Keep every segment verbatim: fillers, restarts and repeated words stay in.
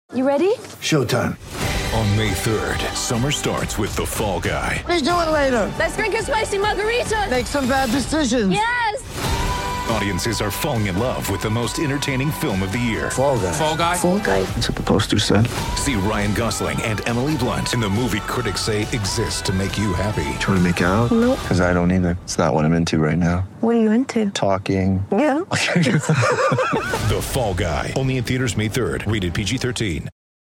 You ready? Showtime. On May third, summer starts with The Fall Guy. Let's do it later. Let's drink a spicy margarita. Make some bad decisions. Yes! Audiences are falling in love with the most entertaining film of the year. Fall Guy. Fall Guy? Fall Guy. That's what the poster said. See Ryan Gosling and Emily Blunt in the movie critics say exists to make you happy. Trying to make it out? Nope. Because I don't either. It's not what I'm into right now. What are you into? Talking. Yeah. The Fall Guy. Only in theaters May third. Rated P G thirteen.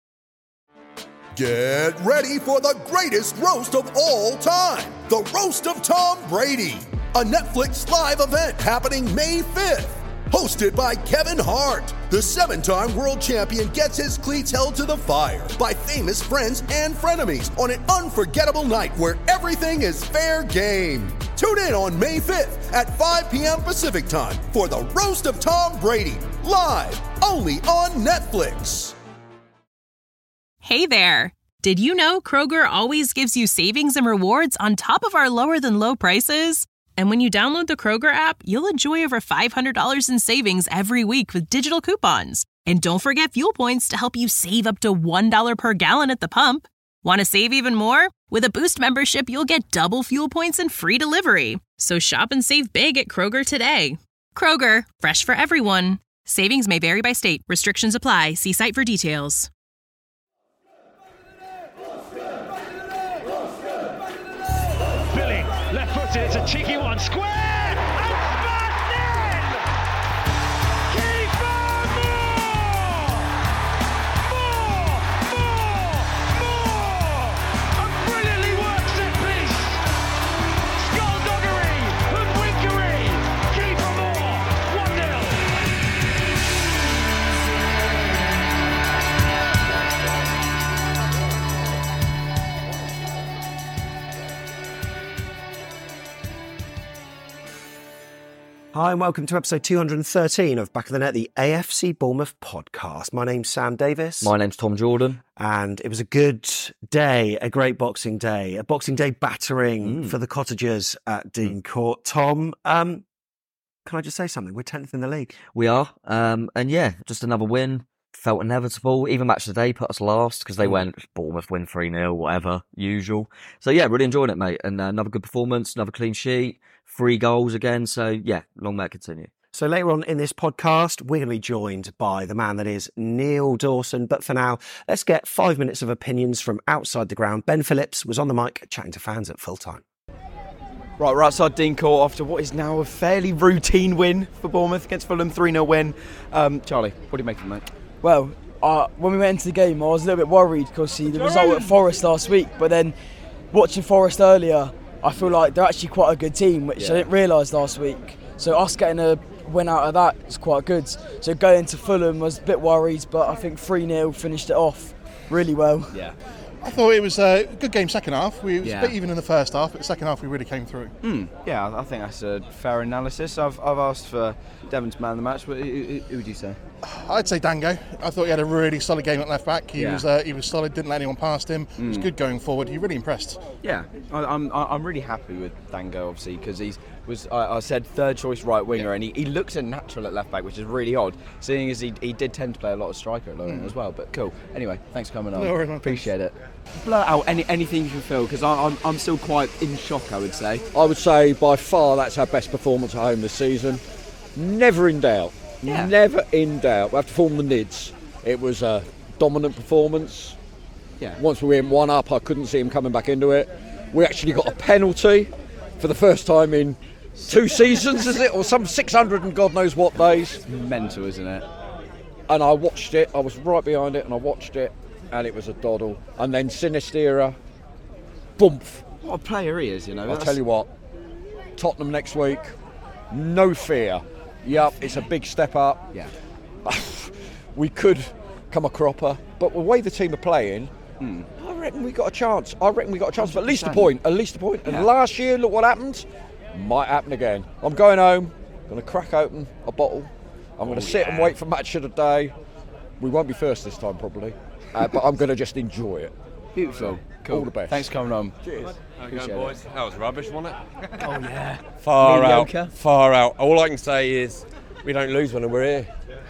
Get ready for the greatest roast of all time. The Roast of Tom Brady. A Netflix live event happening May fifth. Hosted by Kevin Hart. The seven-time world champion gets his cleats held to the fire by famous friends and frenemies on an unforgettable night where everything is fair game. Tune in on May fifth at five p.m. Pacific time for the Roast of Tom Brady. Live only on Netflix. Hey there! Did you know Kroger always gives you savings and rewards on top of our lower-than-low prices? And when you download the Kroger app, you'll enjoy over five hundred dollars in savings every week with digital coupons. And don't forget fuel points to help you save up to one dollar per gallon at the pump. Want to save even more? With a Boost membership, you'll get double fuel points and free delivery. So shop and save big at Kroger today. Kroger, fresh for everyone. Savings may vary by state. Restrictions apply. See site for details. Left footed, it's a cheeky one, square, and smashed in! Kiefer Moore! More, more, more! A brilliantly worked set piece! Skullduggery, hoodwinkery, Kiefer Moore, one nil. Hi and welcome to episode two hundred thirteen of Back of the Net, the A F C Bournemouth podcast. My name's Sam Davis. My name's Tom Jordan. And it was a good day, a great Boxing Day, a Boxing Day battering Mm. for the Cottagers at Dean Court. Tom, um, can I just say something? We're tenth in the league. We are. Um, and yeah, just another win. Felt inevitable. Even Match of the Day put us last because they went Bournemouth win three nil, whatever, usual. So yeah, really enjoying it, mate. And uh, another good performance, another clean sheet. Three goals again, so yeah, long may it continue. So later on in this podcast, we're going to be joined by the man that is Neil Dawson. But for now, let's get five minutes of opinions from outside the ground. Ben Phillips was on the mic chatting to fans at full time. Right, we're outside Dean Court after what is now a fairly routine win for Bournemouth against Fulham, three nil win. Um, Charlie, what do you make of it, mate? Well, uh, when we went into the game, I was a little bit worried because see the result at Forest last week, but then watching Forest earlier, I feel like they're actually quite a good team, which Yeah. I didn't realise last week. So us getting a win out of that is quite good. So going to Fulham, I was a bit worried, but I think three nil finished it off really well. Yeah. I thought it was a good game second half. We was Yeah. a bit even in the first half, but second half we really came through. Mm, yeah, I think that's a fair analysis. I've, I've asked for Devon to man of the match, but who, who, who would you say? I'd say Dango. I thought he had a really solid game at left back. He Yeah. was uh, he was solid, didn't let anyone past him. He was Mm. good going forward. He really impressed. Yeah, I, I'm I'm really happy with Dango, obviously, because he's was I, I said third choice right winger, and he, he looks a natural at left back, which is really odd, seeing as he, he did tend to play a lot of striker at Lorient Mm. as well. But cool. Anyway, thanks for coming on. No worries, man. Appreciate it. Blur out any anything you can feel, because I'm I'm still quite in shock, I would say. I would say by far that's our best performance at home this season. Never in doubt. Yeah. Never in doubt. We have to form the Nids. It was a dominant performance. Yeah. Once we went one up, I couldn't see him coming back into it. We actually got a penalty for the first time in two seasons, is it? Or some six hundred and God knows what days. Mental, isn't it? And I watched it. I was right behind it and I watched it. And it was a doddle. And then Sinistera, boomf. What a player he is, you know. I'll that's- tell you what, Tottenham next week, no fear. Yep, it's a big step up. Yeah. We could come a cropper, but the way the team are playing, Mm. I reckon we got a chance. I reckon we got a chance for at least a one hundred point. At least a point. Yeah. And last year, look what happened. Might happen again. I'm going home, going to crack open a bottle. I'm going to Oh, sit yeah. and wait for match of the day. We won't be first this time probably, uh, but I'm going to just enjoy it. Beautiful. Cool. All the best. Thanks for coming on. Cheers. Appreciate it. boys. That was rubbish, wasn't it? Oh yeah. Far Mediocre. out. Far out. All I can say is we don't lose when we're here.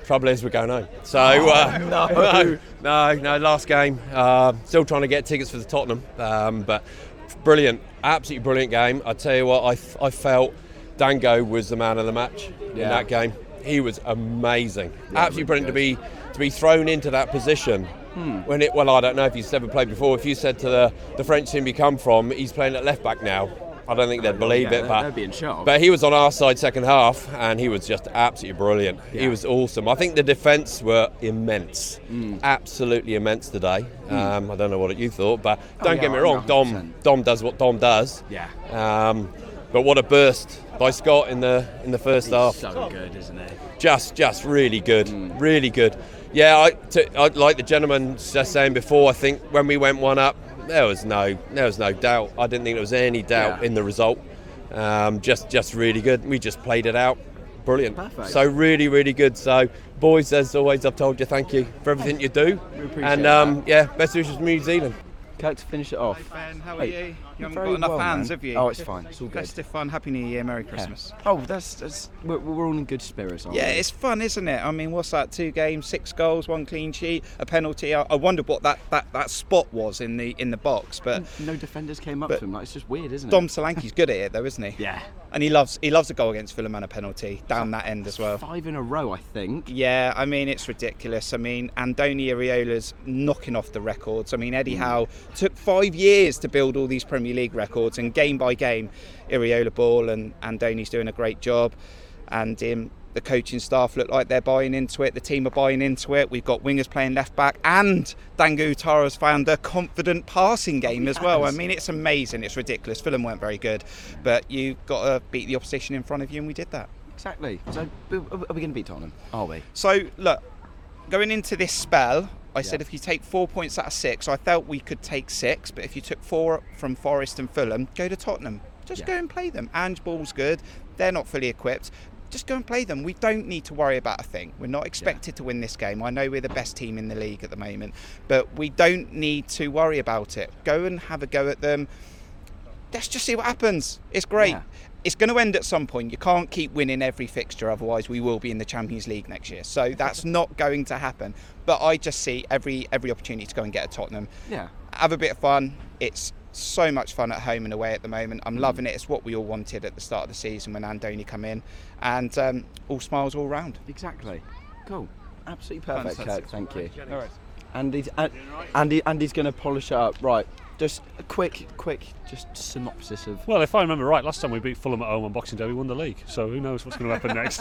Trouble is, we're going home. So, uh, Oh, no. no, no, no, last game. Uh, still trying to get tickets for the Tottenham. Um, but brilliant, absolutely brilliant game. I tell you what, I, I felt Dango was the man of the match Yeah. in that game. He was amazing. Yeah, absolutely really brilliant to be to be thrown into that position. Hmm. When it, well, I don't know if he's ever played before. If you said to the, the French team he come from, he's playing at left back now, I don't think they'd believe yeah, it. they'd- But they'd be in shock. But he was on our side second half, and he was just absolutely brilliant. He Yeah. was awesome. I think the defence were immense, Mm. absolutely immense today. Mm. Um, I don't know what you thought, but Oh, don't yeah, get me I wrong, know, one hundred Dom percent. Dom does what Dom does. Yeah. Um, but what a burst by Scott in the in the first He's half. so good, isn't he? Just, just really good, really good. Yeah, I, to, I, like the gentleman was just saying before. I think when we went one up, there was no, there was no doubt. I didn't think there was any doubt Yeah. in the result. Um, just, just really good. We just played it out, brilliant. Perfect. So really, really good. So, boys, as always, I've told you, thank you for everything you do. We appreciate and um, yeah, best wishes from New Zealand. Kirk, to finish it off. Hi Ben, how are Hey, you? You you're haven't very got enough well, hands, man. have you? Oh, it's fine. It's all good. Festive fun, Happy New Year, Merry Christmas. Yeah. Oh, that's, that's we're, we're all in good spirits, aren't Yeah, we? it's fun, isn't it? I mean, what's that? Two games, six goals, one clean sheet, a penalty. I, I wondered what that, that, that spot was in the in the box, but no defenders came up but to him. Like, it's just weird, isn't it? Dom Solanke's good at it, though, isn't he? Yeah. And he loves he loves a goal against Fulham and a penalty down that end as well. Five in a row, I think. Yeah, I mean, it's ridiculous. I mean, Andoni Iraola's knocking off the records. I mean, Eddie Mm. Howe took five years to build all these Premier League records, and game by game, Iraola ball, and Andoni's doing a great job. And um, the coaching staff look like they're buying into it. The team are buying into it. We've got wingers playing left back, and Dango Utara's found a confident passing game as well. I mean, it's amazing. It's ridiculous. Fulham weren't very good, but you've got to beat the opposition in front of you, and we did that. Exactly. So, are we going to beat Tottenham? Are we? So, look, going into this spell, I Yeah. said if you take four points out of six, I felt we could take six, but if you took four from Forest and Fulham, go to Tottenham. Just Yeah. go and play them. Ange Ball's good. They're not fully equipped. Just go and play them. We don't need to worry about a thing. We're not expected to win this game. I know we're the best team in the league at the moment, but we don't need to worry about it. Go and have a go at them. Let's just see what happens. It's great. Yeah. It's going to end at some point. You can't keep winning every fixture, otherwise we will be in the Champions League next year. So that's not going to happen. But I just see every every opportunity to go and get a Tottenham. Yeah. Have a bit of fun. It's so much fun at home and away at the moment. I'm loving it. It's what we all wanted at the start of the season when Andoni come in, and um, all smiles all round. Exactly. Cool. Absolutely perfect, Fantastic. Kirk. Thank you. All right. Andy's, An- Andy, Andy's going to polish it up. Right. Just a quick, quick, just synopsis of. Well, if I remember right, last time we beat Fulham at home on Boxing Day, we won the league. So who knows what's going to happen next?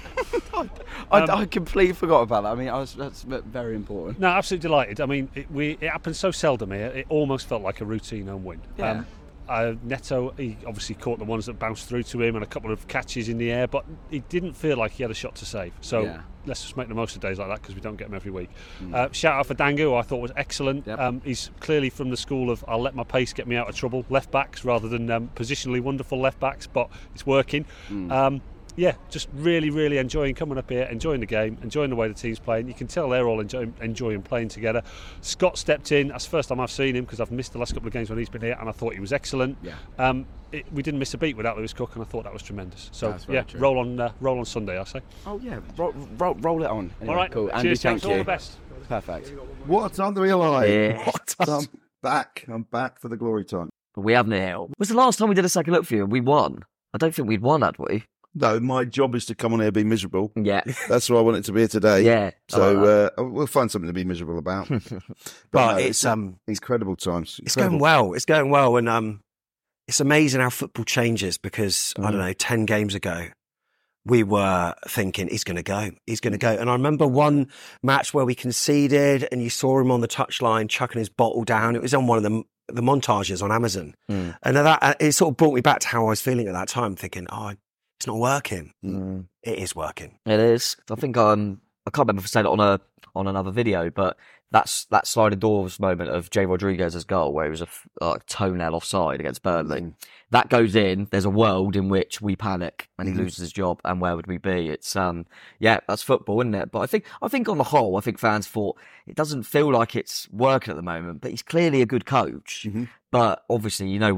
I, Um, I completely forgot about that. I mean, I was, that's very important. No, absolutely delighted. I mean, it, we it happens so seldom here. It almost felt like a routine home win. Yeah. uh, Neto, he obviously caught the ones that bounced through to him and a couple of catches in the air, but he didn't feel like he had a shot to save. So Yeah. let's just make the most of days like that because we don't get them every week. Mm. Uh, shout out for Dango, who I thought was excellent. Um, he's clearly from the school of I'll let my pace get me out of trouble, left backs rather than um, positionally wonderful left backs, but it's working. Mm. Um, yeah, just really, really enjoying coming up here, enjoying the game, enjoying the way the team's playing. You can tell they're all enjoy, enjoying playing together. Scott stepped in. That's the first time I've seen him because I've missed the last couple of games when he's been here, and I thought he was excellent. Yeah. Um, it, we didn't miss a beat without Lewis Cook, and I thought that was tremendous. So That's very yeah, true. roll on, uh, roll on Sunday, I say. Oh yeah, roll, roll, roll it on. Anyway, All right, cool. cheers, Andy, chaps, thank all you. the best. Perfect. What a time to be alive. Yeah. What a time. I'm back. I'm back for the glory time. But we haven't here. Was the last time we did a second look for you? We won. I don't think we'd won, had we? No, my job is to come on here and be miserable. Yeah. That's why I wanted to be here today. Yeah. So like uh, we'll find something to be miserable about. but But no, it's um, incredible times. it's Incredible. going well. It's going well, and um, it's amazing how football changes because I Mm. don't know, ten games ago, we were thinking he's going to go, he's going to go, and I remember one match where we conceded, and you saw him on the touchline chucking his bottle down. It was on one of the the montages on Amazon, Mm. and that it sort of brought me back to how I was feeling at that time, thinking, oh, it's not working. Mm. It is working. It is. I think um, I can't remember if I said it on a on another video, but that's that sliding doors moment of Jay Rodriguez's goal where he was a f- like toenail offside against Burnley. Mm. That goes in. There's a world in which we panic and he Mhm. loses his job, and where would we be? It's um, yeah, that's football, isn't it? But I think I think on the whole, I think fans thought it doesn't feel like it's working at the moment. But he's clearly a good coach. Mm-hmm. But obviously, you know what?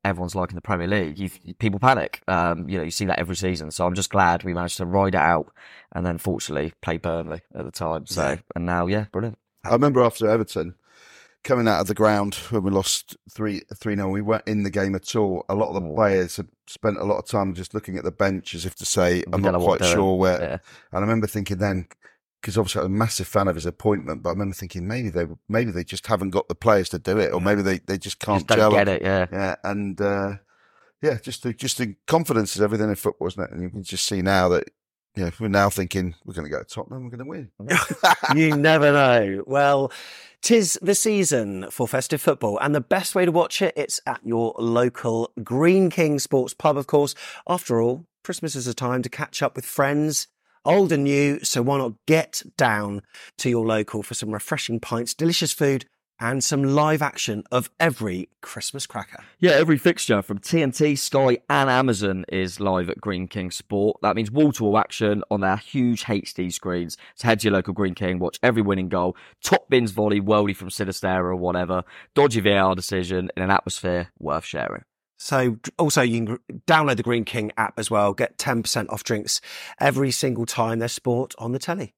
everyone's like in the Premier League, you, people panic. Um, you know, you see that every season. So I'm just glad we managed to ride it out, and then fortunately play Burnley at the time. So yeah. and now, yeah, brilliant. I remember after Everton coming out of the ground when we lost three three nil, we weren't in the game at all. A lot of the oh. players had spent a lot of time just looking at the bench as if to say, "I'm not quite sure where." Yeah. And I remember thinking then, because obviously I was a massive fan of his appointment, but I remember thinking maybe they maybe they just haven't got the players to do it, or maybe they, they just can't just don't gel get it. Yeah, yeah, and uh, yeah, just the, just the confidence is everything in football, isn't it? And you can just see now that. Yeah, we're now thinking we're going to go to Tottenham, we're going to win. You never know. Well, 'tis the season for festive football, and the best way to watch it, it's at your local Greene King Sports Pub, of course. After all, Christmas is a time to catch up with friends, old and new, so why not get down to your local for some refreshing pints, delicious food, and some live action of every Christmas cracker. Yeah, every fixture from T N T, Sky and Amazon is live at Greene King Sport. That means wall-to-wall action on their huge H D screens. So head to your local Greene King, watch every winning goal, top bins volley, worldie from Sinistera or whatever, dodgy V A R decision in an atmosphere worth sharing. So also you can download the Greene King app as well, get ten percent off drinks every single time there's sport on the telly.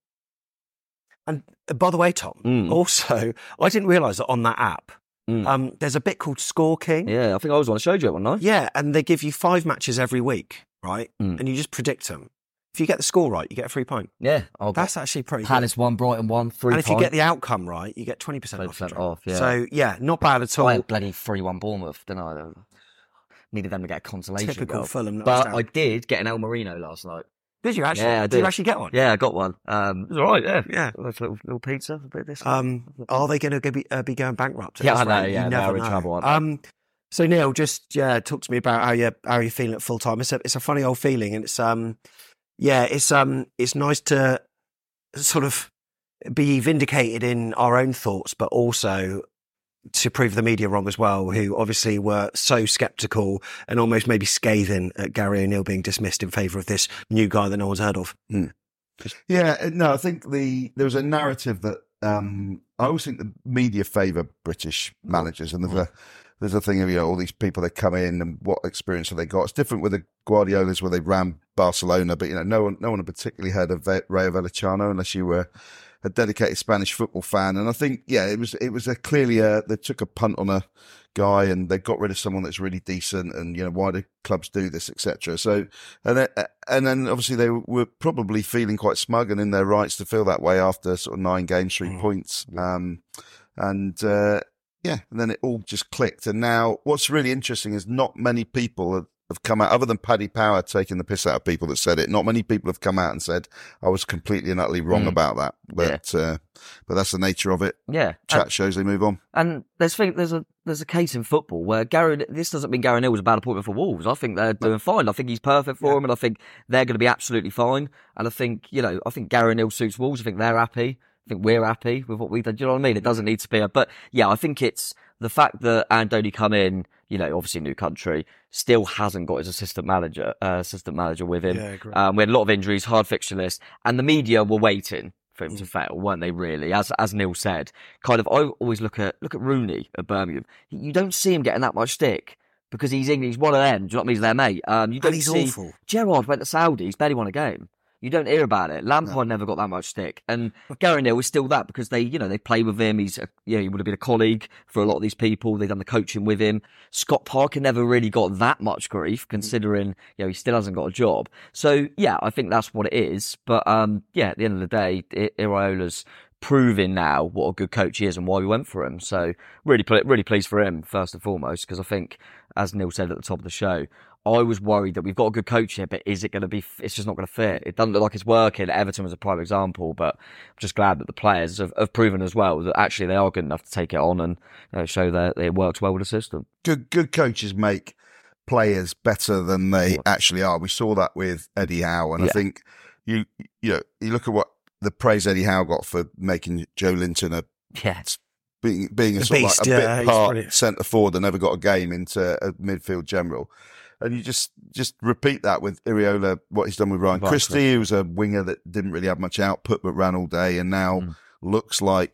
And by the way, Tom, mm. also, I didn't realise that on that app, mm. um, there's a bit called Score King. Yeah, I think I was one. I showed you it one night. Yeah, and they give you five matches every week, right? Mm. And you just predict them. If you get the score right, you get a free pint. Yeah. I'll That's actually pretty Palace good. one, Brighton one, three And if pint. you get the outcome right, you get twenty percent off. off, yeah. So, yeah, not bad at all. I had bloody three one Bournemouth, didn't I? Needed them to get a consolation Typical goal. Fulham. But I did get an El Marino last night. Did you actually? Yeah, I did. did. you actually get one? Yeah, I got one. Um, it was all right, yeah. Yeah. A little, little pizza, a bit of this. Um, are they going to be, uh, be going bankrupt? Yeah, I rate? know, You yeah, never they're in know. trouble, aren't they? Um, so, Neil, just yeah, talk to me about how you how you're feeling at full time. It's a it's a funny old feeling, and it's um, yeah, it's um, it's nice to sort of be vindicated in our own thoughts, but also to prove the media wrong as well, who obviously were so sceptical and almost maybe scathing at Gary O'Neill being dismissed in favour of this new guy that no one's heard of. Mm. Yeah, no, I think the there was a narrative that um, I always think the media favour British managers, and there's a there's a thing of, you know, all these people that come in and what experience have they got. It's different with the Guardiolas where they ran Barcelona, but you know, no one no one had particularly heard of Rayo Vallecano unless you were a dedicated Spanish football fan. And I think, yeah, it was it was a clearly a, they took a punt on a guy and they got rid of someone that's really decent, and, you know, why do clubs do this, et cetera. So, and then, and then obviously they were probably feeling quite smug and in their rights to feel that way after sort of nine games, three mm. points. Um, and, uh, yeah, and then it all just clicked. And now what's really interesting is not many people have, have come out, other than Paddy Power taking the piss out of people that said it. Not many people have come out and said, I was completely and utterly wrong mm. about that. But yeah. uh, but that's the nature of it. Yeah. Chat and, shows, they move on. And there's there's a there's a case in football where Gary, this doesn't mean Gary O'Neill was a bad appointment for Wolves. I think they're doing fine. I think he's perfect for yeah. them, and I think they're going to be absolutely fine. And I think, you know, I think Gary O'Neill suits Wolves. I think they're happy. I think we're happy with what we've done. Do you know what I mean? It doesn't need to be a, but yeah, I think it's the fact that Andoni come in, you know, obviously new country, still hasn't got his assistant manager, uh, assistant manager with him. Yeah, um, we had a lot of injuries, hard fixture list, and the media were waiting for him mm. to fail, weren't they? Really, as as Neil said, kind of. I always look at look at Rooney at Birmingham. You don't see him getting that much stick because he's English. He's one of them. Do you know what I mean? He's their mate. Um, you don't and he's see awful. Gerrard went to Saudi. He's barely won a game. You don't hear about it. Lampard no. never got that much stick, and Gary O'Neill was still that because they, you know, they play with him. He's, a, you know, he would have been a colleague for a lot of these people. They've done the coaching with him. Scott Parker never really got that much grief, considering, you know, he still hasn't got a job. So yeah, I think that's what it is. But um, yeah, at the end of the day, Iraola's proving now what a good coach he is and why we went for him. So really, really pleased for him first and foremost, because I think, as Neil said at the top of the show, I was worried that we've got a good coach here, but is it going to be, it's just not going to fit. It doesn't look like it's working. Everton was a prime example, but I'm just glad that the players have, have proven as well that actually they are good enough to take it on and, you know, show that it works well with the system. Good, good coaches make players better than they actually are. We saw that with Eddie Howe, and yeah. I think you, you know, you look at what the praise Eddie Howe got for making Joe Linton a, yeah. being, being a, a sort beast, of like a yeah, bit part centre forward that never got a game into a midfield general. And you just, just repeat that with Iraola, what he's done with Ryan Right, Christie, who was a winger that didn't really have much output but ran all day, and now Mm. looks like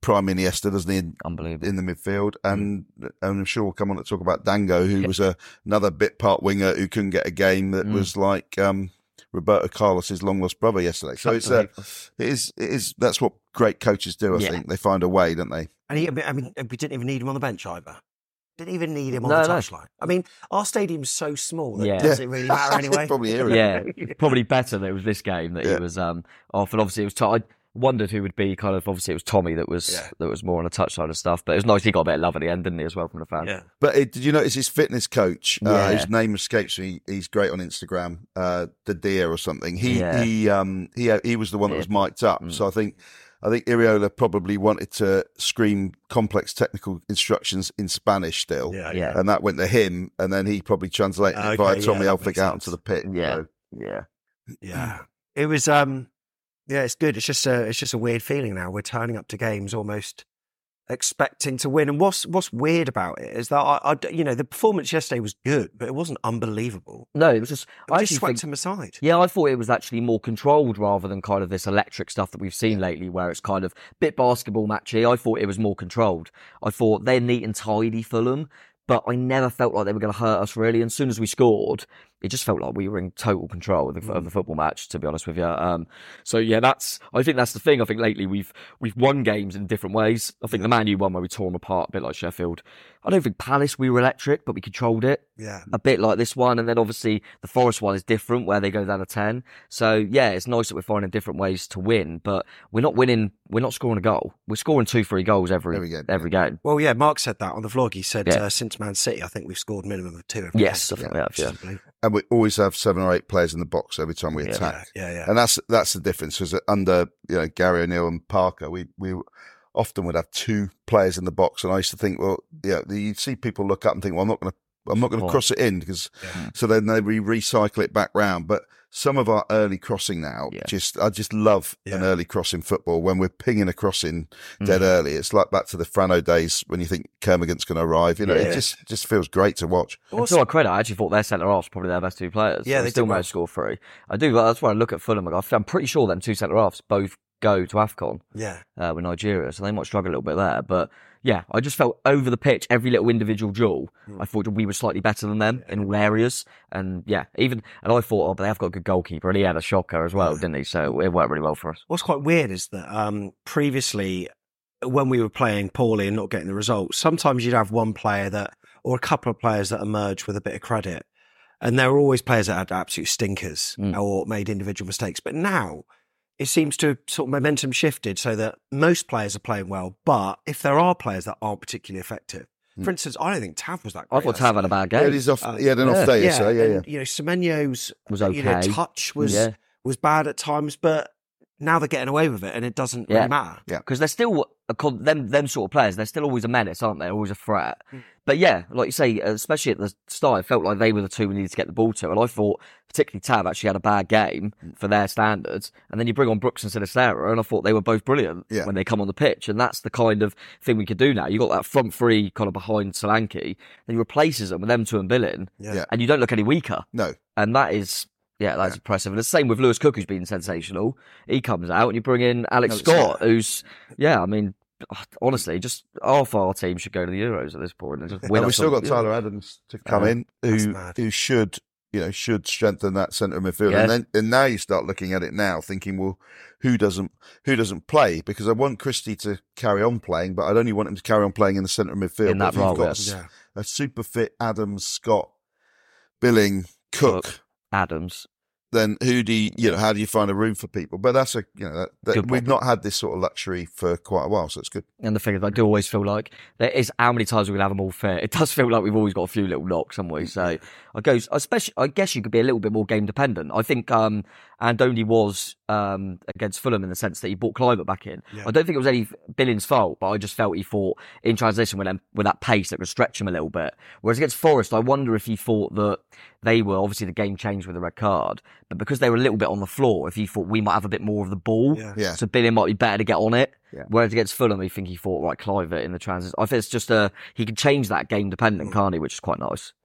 prime Iniesta, doesn't he? In, Unbelievable. In the midfield. And, mm. and I'm sure we'll come on to talk about Dango, who yeah. was a, another bit part winger who couldn't get a game that mm. was like um, Roberto Carlos's long lost brother yesterday. So it's uh, it is it is that's what great coaches do. I yeah. think they find a way, don't they? And he, I mean, we didn't even need him on the bench either. Didn't even need him on no, the no. touchline. I mean, our stadium's so small that yeah. does it really matter anyway? Probably hear it. Yeah, probably better that it was this game that yeah. he was um, off. And obviously, it was. T- I wondered who would be kind of. Obviously, it was Tommy that was yeah. that was more on the touchline and stuff. But it was nice. He got a bit of love at the end, didn't he, as well from the fans? Yeah. But it, did you notice his fitness coach? Yeah. Uh, his name escapes me. He's great on Instagram. Uh, the Deer or something. He yeah. he um he he was the one that was mic'd up. Mm. So I think. I think Iriola probably wanted to scream complex technical instructions in Spanish still. Yeah, yeah. And that went to him, and then he probably translated okay, it via Tommy yeah, Elphick out into the pit. Yeah, so. yeah. Yeah. It was, um, yeah, it's good. It's just a, it's just a weird feeling now. We're turning up to games almost expecting to win. And what's what's weird about it is that, I, I you know, the performance yesterday was good, but it wasn't unbelievable. No, it was just... It I just swept think, him aside. Yeah, I thought it was actually more controlled rather than kind of this electric stuff that we've seen lately where it's kind of a bit basketball matchy. I thought it was more controlled. I thought they're neat and tidy, Fulham, but I never felt like they were going to hurt us really. And as soon as we scored, it just felt like we were in total control of the, mm. of the football match, to be honest with you. Um, so yeah, that's, I think that's the thing. I think lately we've, we've won games in different ways. I think the Man U one where we tore them apart, a bit like Sheffield. I don't think Palace, we were electric, but we controlled it. Yeah. A bit like this one. And then obviously the Forest one is different where they go down to ten. So yeah, it's nice that we're finding different ways to win, but we're not winning, we're not scoring a goal. We're scoring two, three goals every, every game. Every game. Well, yeah, Mark said that on the vlog. He said, yeah. uh, since Man City, I think we've scored minimum of two every yes, game. Yes, I think we have, yeah. And we always have seven or eight players in the box every time we yeah, attack. Yeah, yeah, yeah. And that's that's the difference. Because under you know Gary O'Neill and Parker, we we often would have two players in the box. And I used to think, well, yeah, you see people look up and think, well, I'm not going to I'm not going to cross it in because yeah. so then they re- recycle it back round. But some of our early crossing now, yeah. just I just love yeah. an early crossing football when we're pinging a crossing dead mm. early. It's like back to the Frano days when you think Kermagant's going to arrive. You know, yeah. it just just feels great to watch. And to our credit, I actually thought their centre halves probably their best two players. Yeah, so they still well. managed to score three. I do. That's why I look at Fulham. I'm pretty sure them two centre halves both go to AFCON. Yeah, uh, with Nigeria, so they might struggle a little bit there, but. Yeah, I just felt over the pitch, every little individual duel, mm. I thought we were slightly better than them in all areas. And yeah, even, and I thought, oh, but they have got a good goalkeeper, and he had a shocker as well, yeah. didn't he? So it worked really well for us. What's quite weird is that um, previously, when we were playing poorly and not getting the results, sometimes you'd have one player that, or a couple of players that emerged with a bit of credit. And there were always players that had absolute stinkers mm. or made individual mistakes. But now, it seems to have sort of momentum shifted so that most players are playing well, but if there are players that aren't particularly effective, for mm. instance, I don't think Tav was that great. I thought Tav had a bad game. Yeah, he's off, uh, he had an yeah. off day, yeah, so yeah, yeah. And, you know, Semenyo's was okay. you know, touch was yeah. was bad at times, but now they're getting away with it, and it doesn't yeah. really matter. Yeah, because they're still a, them them sort of players. They're still always a menace, aren't they? Always a threat. Mm. But yeah, like you say, especially at the start, it felt like they were the two we needed to get the ball to. And I thought, particularly Tav actually had a bad game for their standards. And then you bring on Brooks and Sinisterra, and I thought they were both brilliant yeah. when they come on the pitch. And that's the kind of thing we could do now. You got that front three kind of behind Solanke, then he replaces them with them two and Billing, yeah. and you don't look any weaker. No, and that is. Yeah, that's yeah. impressive. And the same with Lewis Cook, who's been sensational. He comes out and you bring in Alex, Alex Scott, Scott, who's, yeah, I mean, honestly, just half our team should go to the Euros at this point. And, just win and we've still got Tyler yeah. Adams to come uh, in, who who should, you know, should strengthen that centre midfield. Yeah. And then and now you start looking at it now, thinking, well, who doesn't who doesn't play? Because I want Christie to carry on playing, but I'd only want him to carry on playing in the centre midfield. In that but role, you've got yes. a, yeah. a super fit Adams, Scott, Billing, Cook, Cook Adams. Then who do you, you know, how do you find a room for people? But that's a, you know, that, that we've not had this sort of luxury for quite a while, so it's good. And the thing is, I do always feel like there is how many times we're gonna have them all fit. It does feel like we've always got a few little knocks, haven't we? So I goes, especially, I guess you could be a little bit more game dependent. I think um, Andoni was um, against Fulham in the sense that he brought Kluivert back in. Yeah. I don't think it was any Billing's fault, but I just felt he thought in transition with them, with that pace that could stretch him a little bit. Whereas against Forest, I wonder if he thought that they were, obviously the game changed with the red card, but because they were a little bit on the floor, if he thought we might have a bit more of the ball, yeah. Yeah. so Billing might be better to get on it. Yeah. Whereas against Fulham, I think he thought, right, Kluivert in the transition. I think it's just a, he can change that game dependent, mm. can't he, which is quite nice. Yeah.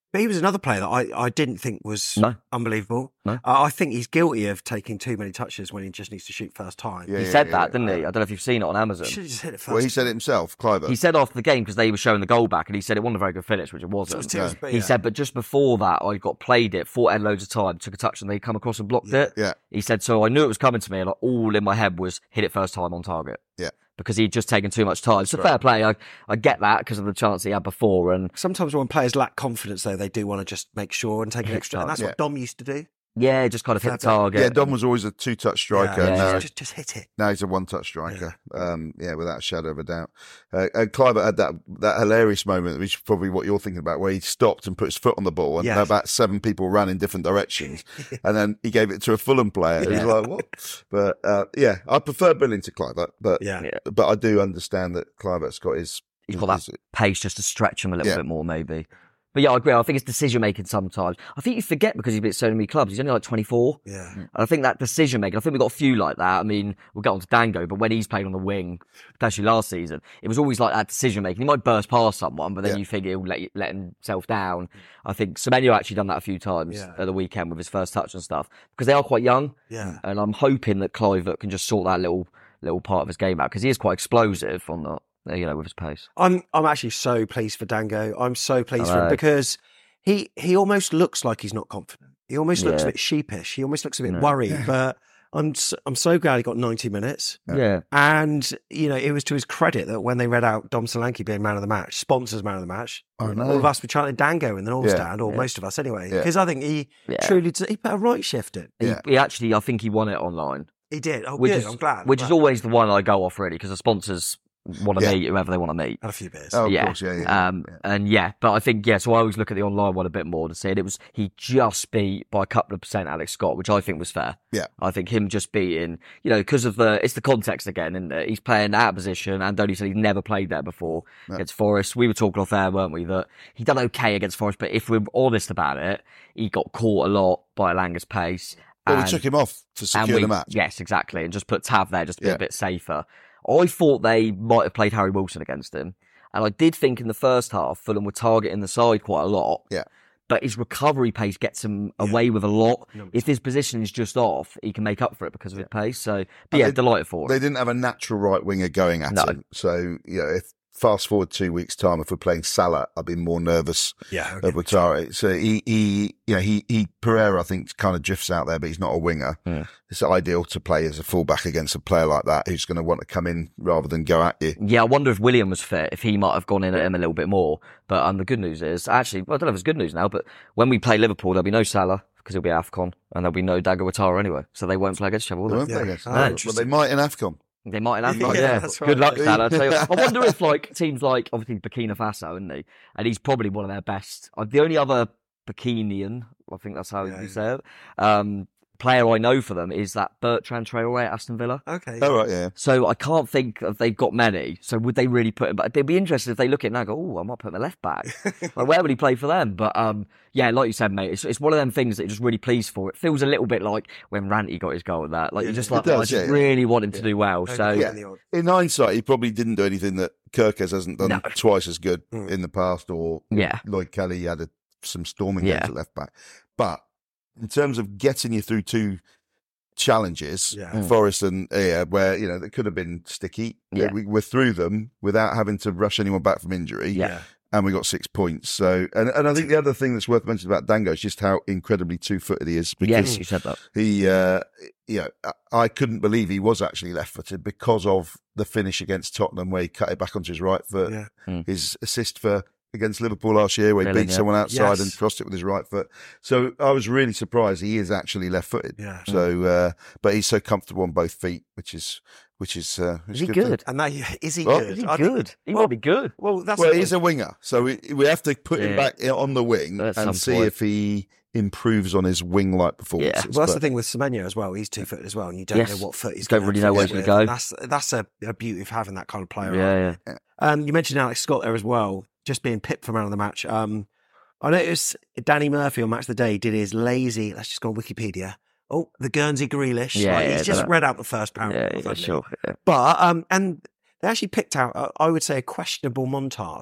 But he was another player that I, I didn't think was No. unbelievable. No. Uh, I think he's guilty of taking too many touches when he just needs to shoot first time. Yeah, he yeah, said yeah, that, yeah. didn't he? I don't know if you've seen it on Amazon. Should have just hit it first. Well, he said it himself, Cliver. He said after the game, because they were showing the goal back, and he said it wasn't a very good finish, which it wasn't. So it was- No. but He yeah. said, but just before that, I got played it, thought I had loads of time, took a touch, and they come across and blocked it. Yeah. He said, so I knew it was coming to me, and like, all in my head was hit it first time on target. Yeah. Because he'd just taken too much time. It's a Right. fair play. I, I get that because of the chance he had before. And Sometimes when players lack confidence, though, they do want to just make sure and take an Hit extra. And that's touch. what Dom used to do. yeah, just kind of hit the Fair play. target. Yeah, Dom was always a two-touch striker. Yeah, now, just, just hit it. now he's a one-touch striker. Yeah, um, yeah without a shadow of a doubt. Uh, and Cliver had that that hilarious moment, which is probably what you're thinking about, where he stopped and put his foot on the ball, and Yes. about seven people ran in different directions, and then he gave it to a Fulham player. He was Yeah. like, "What?" But uh, yeah, I prefer Billing to Cliver, but Yeah. Yeah. but I do understand that Cliver's got his. He's got that his- pace just to stretch him a little Yeah. bit more, maybe. But yeah, I agree. I think it's decision making sometimes. I think you forget because he's been at so many clubs. He's only like twenty-four. Yeah. And I think that decision making, I think we've got a few like that. I mean, we'll get on to Dango, but when he's played on the wing, especially last season, it was always like that decision making. He might burst past someone, but then Yeah. you think he'll let, let himself down. I think Semenyo actually done that a few times Yeah. at the weekend with his first touch and stuff because they are quite young. Yeah. And I'm hoping that Kluivert can just sort that little little part of his game out because he is quite explosive on that, you know, with his pace. I'm I'm actually so pleased for Dango. I'm so pleased for him Alright. because he he almost looks like he's not confident. He almost looks a Yeah. bit sheepish. He almost looks a bit No. worried. But I'm so, I'm so glad he got ninety minutes. Yeah. And you know, it was to his credit that when they read out Dom Solanke being man of the match, sponsors man of the match, I know. all of us were chanting Dango in the North Yeah. Stand, or Yeah. most of us anyway, Yeah. because I think he Yeah. truly he put a right shift in. He, Yeah. he actually, I think he won it online. He did. Oh, which good. is, I'm glad. Which I'm is glad. always the one I go off really because the sponsors want to Yeah. meet whoever they want to meet. Had a few beers. Oh, of yeah. course, yeah, yeah, Um, yeah. And yeah, but I think, yeah, so I always look at the online one a bit more to see it. It was, he just beat by a couple of percent Alex Scott, which I think was fair. Yeah. I think him just beating, you know, because of the, it's the context again, isn't it? He's playing out of position and Donny said he's never played there before No. against Forest. We were talking off air, weren't we, that he done okay against Forest, but if we're honest about it, he got caught a lot by Elanga's pace. But we and- took him off to and secure we- the match. Yes, exactly. And just put Tav there just to be Yeah. a bit safer. I thought they might have played Harry Wilson against him. And I did think in the first half, Fulham were targeting the side quite a lot. Yeah. But his recovery pace gets him Yeah. away with a lot. No, If his position is just off, he can make up for it because of his pace. So, but And yeah, they- delighted for They it. didn't have a natural right winger going at No. him. So, you know, if fast forward two weeks' time, if we're playing Salah, I'd be more nervous Yeah. of Watara. So he, he, you know, he, he, Pereira, I think, kind of drifts out there, but he's not a winger. Yeah. It's ideal to play as a fullback against a player like that who's going to want to come in rather than go at you. Yeah, I wonder if William was fit, if he might have gone in at him a little bit more. But um, the good news is, actually, well, I don't know if it's good news now, but when we play Liverpool, there'll be no Salah because it'll be AFCON, and there'll be no Dago Watara anyway. So they won't play against each other, will They they? won't play Yeah. against Oh, them. But interesting. they might in AFCON. They might have AFCON, Yeah, yeah. that's Good right. luck, Salah. So, I wonder if, like, teams like, obviously, Burkina Faso, isn't he? And he's probably one of their best. Uh, The only other Burkinian, I think that's how Yeah, you yeah. say it, um, player I know for them is that Bertrand Traoré at Aston Villa. Okay. Oh, right, yeah. So I can't think if they've got many. So would they really put him? But they'd be interested if they look at it now and go, oh, I might put him at left back. Like, where would he play for them? But um, yeah, like you said, mate, it's, it's one of them things that you're just really pleased for. It feels a little bit like when Ranty got his goal at that. Like Yeah, you just it like, does, I just yeah, yeah. really want him to do well. Okay, So yeah. Yeah. In hindsight, he probably didn't do anything that Kirkes hasn't done No. twice as good Mm. in the past, or yeah, Lloyd Kelly had a, some storming Yeah. games at left back. But in terms of getting you through two challenges, Yeah. Mm. Forest and yeah, where you know they could have been sticky, Yeah. we, we're through them without having to rush anyone back from injury. Yeah. And we got six points. So, and, and I think the other thing that's worth mentioning about Dango is just how incredibly two-footed he is. Because yes, you said that. he, uh, you know, I- I couldn't believe he was actually left-footed because of the finish against Tottenham where he cut it back onto his right foot. Yeah. Mm. His assist for against Liverpool last year where he Really, beat yeah. someone outside Yes. and crossed it with his right foot. So I was really surprised he is actually left-footed. Yeah. So, uh, but he's so comfortable on both feet, which is, which is, uh, which Is he to- good? And that is he Well, good? Is he I think- good? He well- might be good. well, that's well, the he's thing. a winger, so we, we have to put him Yeah. back on the wing At some and see point. if he improves on his wing-like performances. Well, that's But- the thing with Semenyo as well. He's two footed as well, and you don't Yes. know what foot he's Don't gonna really know where finish he's gonna with. go. That's that's a, a beauty of having that kind of player. Yeah, yeah. Um, you mentioned Alex Scott there as well, just being pipped for man of the match. Um, I noticed Danny Murphy on Match of the Day did his lazy. Let's just go on Wikipedia. Oh, the Guernsey Grealish. Yeah, Like, yeah, he's just that- read out the first Yeah, paragraph. yeah, hasn't he? sure. Yeah. But um, and they actually picked out, uh, I would say, a questionable montage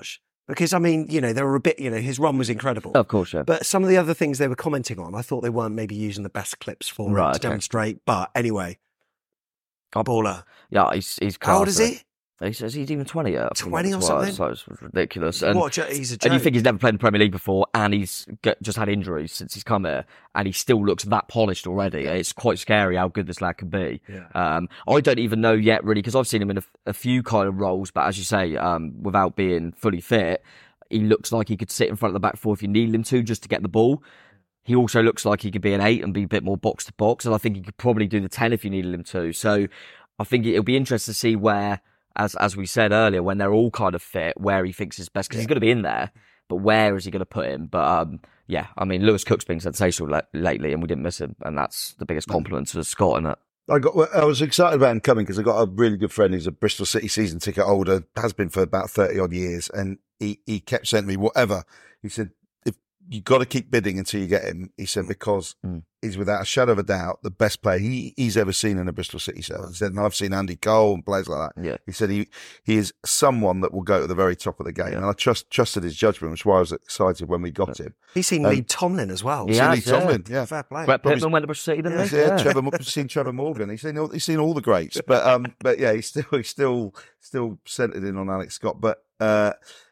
Because, I mean, you know, they were a bit, you know, his run was incredible. Of course, yeah. But some of the other things they were commenting on, I thought they weren't maybe using the best clips for Right, it to okay. demonstrate. But anyway, baller. Yeah, he's he's How old is class, he? He says he's even twenty yet. I think twenty or that's something? why, So it's ridiculous. And, What, he's a and you joke. think he's never played in the Premier League before, and he's get, just had injuries since he's come here, and he still looks that polished already. It's quite scary how good this lad can be. Yeah. Um, I don't even know yet, really, because I've seen him in a, a few kind of roles, but as you say, um, without being fully fit, he looks like he could sit in front of the back four if you needed him to, just to get the ball. He also looks like he could be an eight and be a bit more box to box, and I think he could probably do the ten if you needed him to. So I think it'll be interesting to see where, as as we said earlier, when they're all kind of fit, where he thinks is best, because Yeah. he's going to be in there, but where is he going to put him? But um, yeah, I mean, Lewis Cook's been sensational le- lately, and we didn't miss him, and that's the biggest compliment to Scott, isn't it? I got. I was excited about him coming because I got a really good friend who's a Bristol City season ticket holder, has been for about thirty odd years, and he, he kept saying to me, whatever. He said, if you got to keep bidding until you get him. He said, because Mm. he's without a shadow of a doubt the best player he, he's ever seen in a Bristol City shirt. He said, and I've seen Andy Cole and players like that. Yeah. He said he he is someone that will go to the very top of the game, and I trust trusted his judgment, which is why I was excited when we got him. He's seen Um, Lee Tomlin as well. He seen has, Lee Tomlin, yeah. Fair play. Brett Probably- Pittman went to Bristol City, didn't he? Yeah, Trevor. He's seen Trevor Morgan. He's seen all. He's seen all the greats. But um, but yeah, he's still he's still still centered in on Alex Scott. But uh,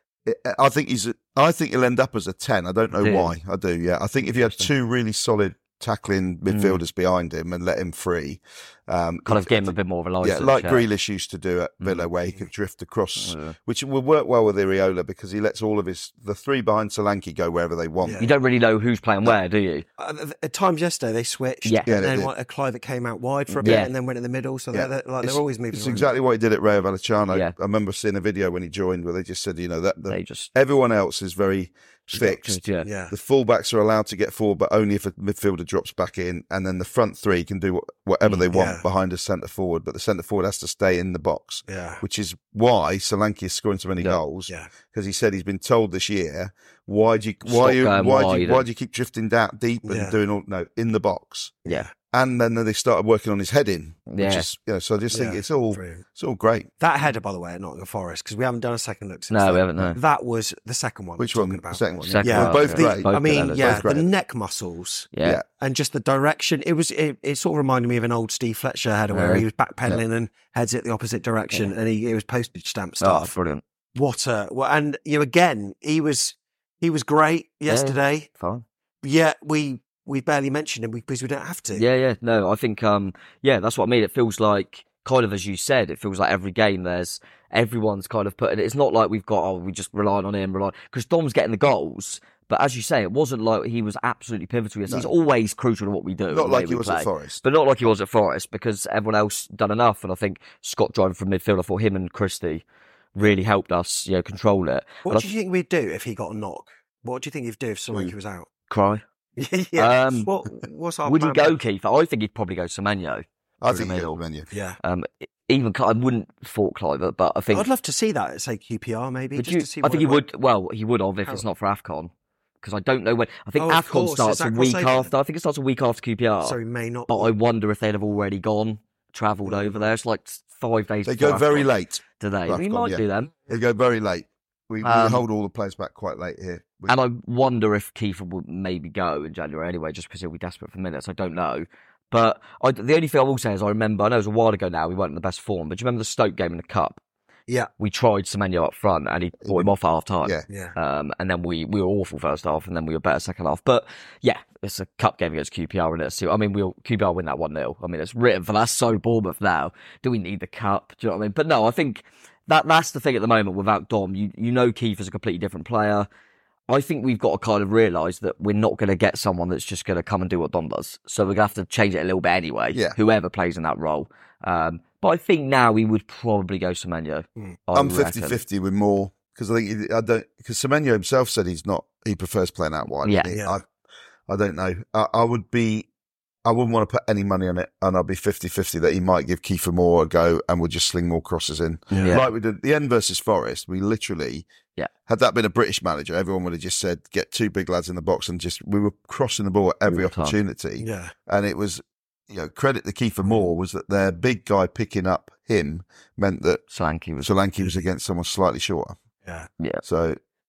I think he's. A, I think he'll end up as a ten. I don't know Do you? why. I do. Yeah, I think if you had two really solid tackling midfielders behind him and let him free, um, Kind of give him a bit more of a license. yeah, like yeah. Grealish used to do at Villa, Mm. where he could drift across, Yeah. which will work well with Iriola because he lets all of his the three behind Solanke go wherever they want. You don't really know who's playing where, do you? Uh, th- at times yesterday they switched. Yeah. Yeah, and they then did. what, a Clive that came out wide for a bit Yeah. and then went in the middle. So Yeah. they're, they're, like, It's- they're always moving It's around. exactly what he did at Rayo Vallecano. Yeah. I remember seeing a video when he joined where they just said, you know, that the, They just everyone else is very fixed. yeah. Yeah. The fullbacks are allowed to get forward, but only if a midfielder drops back in, and then the front three can do what, whatever they want Yeah. behind a centre forward, but the centre forward has to stay in the box, Yeah. which is why Solanke is scoring so many Yeah. goals. Yeah. Because he said he's been told this year, why do you why Stop you going why do wide you, why and- do you keep drifting down deep and Yeah. doing all no in the box? Yeah. And then they started working on his heading, which Yeah. is you know. So I just think Yeah. it's all Brilliant. it's all great. That header, by the way, at Nottingham Forest, because we haven't done a second look since No, then. we haven't, no. That was the second one. Which we're one? talking The about. second one. Second Yeah, Well, both the- great. I Both mean, good yeah, headers. the Both great. neck muscles. Yeah. Yeah. And just the direction, it was it, it sort of reminded me of an old Steve Fletcher header where Yeah. he was backpedaling and heads it the opposite direction, and he it was postage stamp Oh, stuff. brilliant. What a well, and you know, again, he was he was great yesterday. Fine. Yet we we barely mentioned him because we don't have to. Yeah, yeah. No, I think, um, yeah, that's what I mean. It feels like, kind of as you said, it feels like every game there's, everyone's kind of putting, it's not like we've got, oh, we just relying on him, relying, because Dom's getting the goals. But as you say, it wasn't like he was absolutely pivotal. Yes, No. he's always crucial to what we do. Not the way like he we was play. at Forest. But not like he was at Forest, because everyone else done enough. And I think Scott driving from midfield, I thought him and Christie really helped us, you know, control it. What And do I you think we'd do if he got a knock? What do you think he'd do if Solanke was out? cry. yeah. Um, what, what's our Would he plan? go Keith? I think he'd probably go Semenyo. I through think the he'd middle. go Semenyo. Yeah. Um, even I wouldn't thought Clivert, but I think I'd love to see that at, say, Q P R maybe. Would Just you- to see I what think it he might- would. Well, he would have if it's not for AFCON, because I don't know when. I think Oh, of AFCON course, starts is that a week crossover? after. I think it starts a week after Q P R. So he may not. But I wonder if they'd have already gone, travelled over there. It's like five days. They before go very AFCON. late. Do they? for We AFCON, might yeah. do them. They go very late. We, we Um, hold all the players back quite late here. We- And I wonder if Kiefer would maybe go in January anyway, just because he'll be desperate for minutes. I don't know. But I, the only thing I will say is I remember, I know it was a while ago now, we weren't in the best form, but do you remember the Stoke game in the Cup? Yeah. We tried Semenyo up front and he brought him off at half time. Yeah. Yeah. Um, and then we, we were awful first half and then we were better second half. But yeah, it's a cup game against Q P R, and it's, I mean, we'll Q P R win that one nil. I mean, it's written for that, so Bournemouth now. Do we need the cup? Do you know what I mean? But no, I think that that's the thing at the moment without Dom. You, you know, Keith is a completely different player. I think we've got to kind of realise that we're not going to get someone that's just going to come and do what Dom does. So we're going to have to change it a little bit anyway, Yeah. whoever plays in that role. Um, but I think now we would probably go Semenyo. I I'm reckon. fifty-fifty with Moore because I think he- I don't because Semenyo himself said he's not. He prefers playing out wide. Yeah. He- Yeah. I, I don't know. I, I would be. I wouldn't want to put any money on it, and I'd be fifty-fifty that he might give Kiefer Moore a go, and we'll just sling more crosses in. Yeah. Like we did the end versus Forest. We literally. Yeah. Had that been a British manager, everyone would have just said, "Get two big lads in the box," and just we were crossing the ball at every All the time. opportunity. Yeah. And it was, you know, credit to Kiefer Moore was that their big guy picking up him meant that Solanke was. Solanke was against someone slightly shorter. Yeah. Yeah. So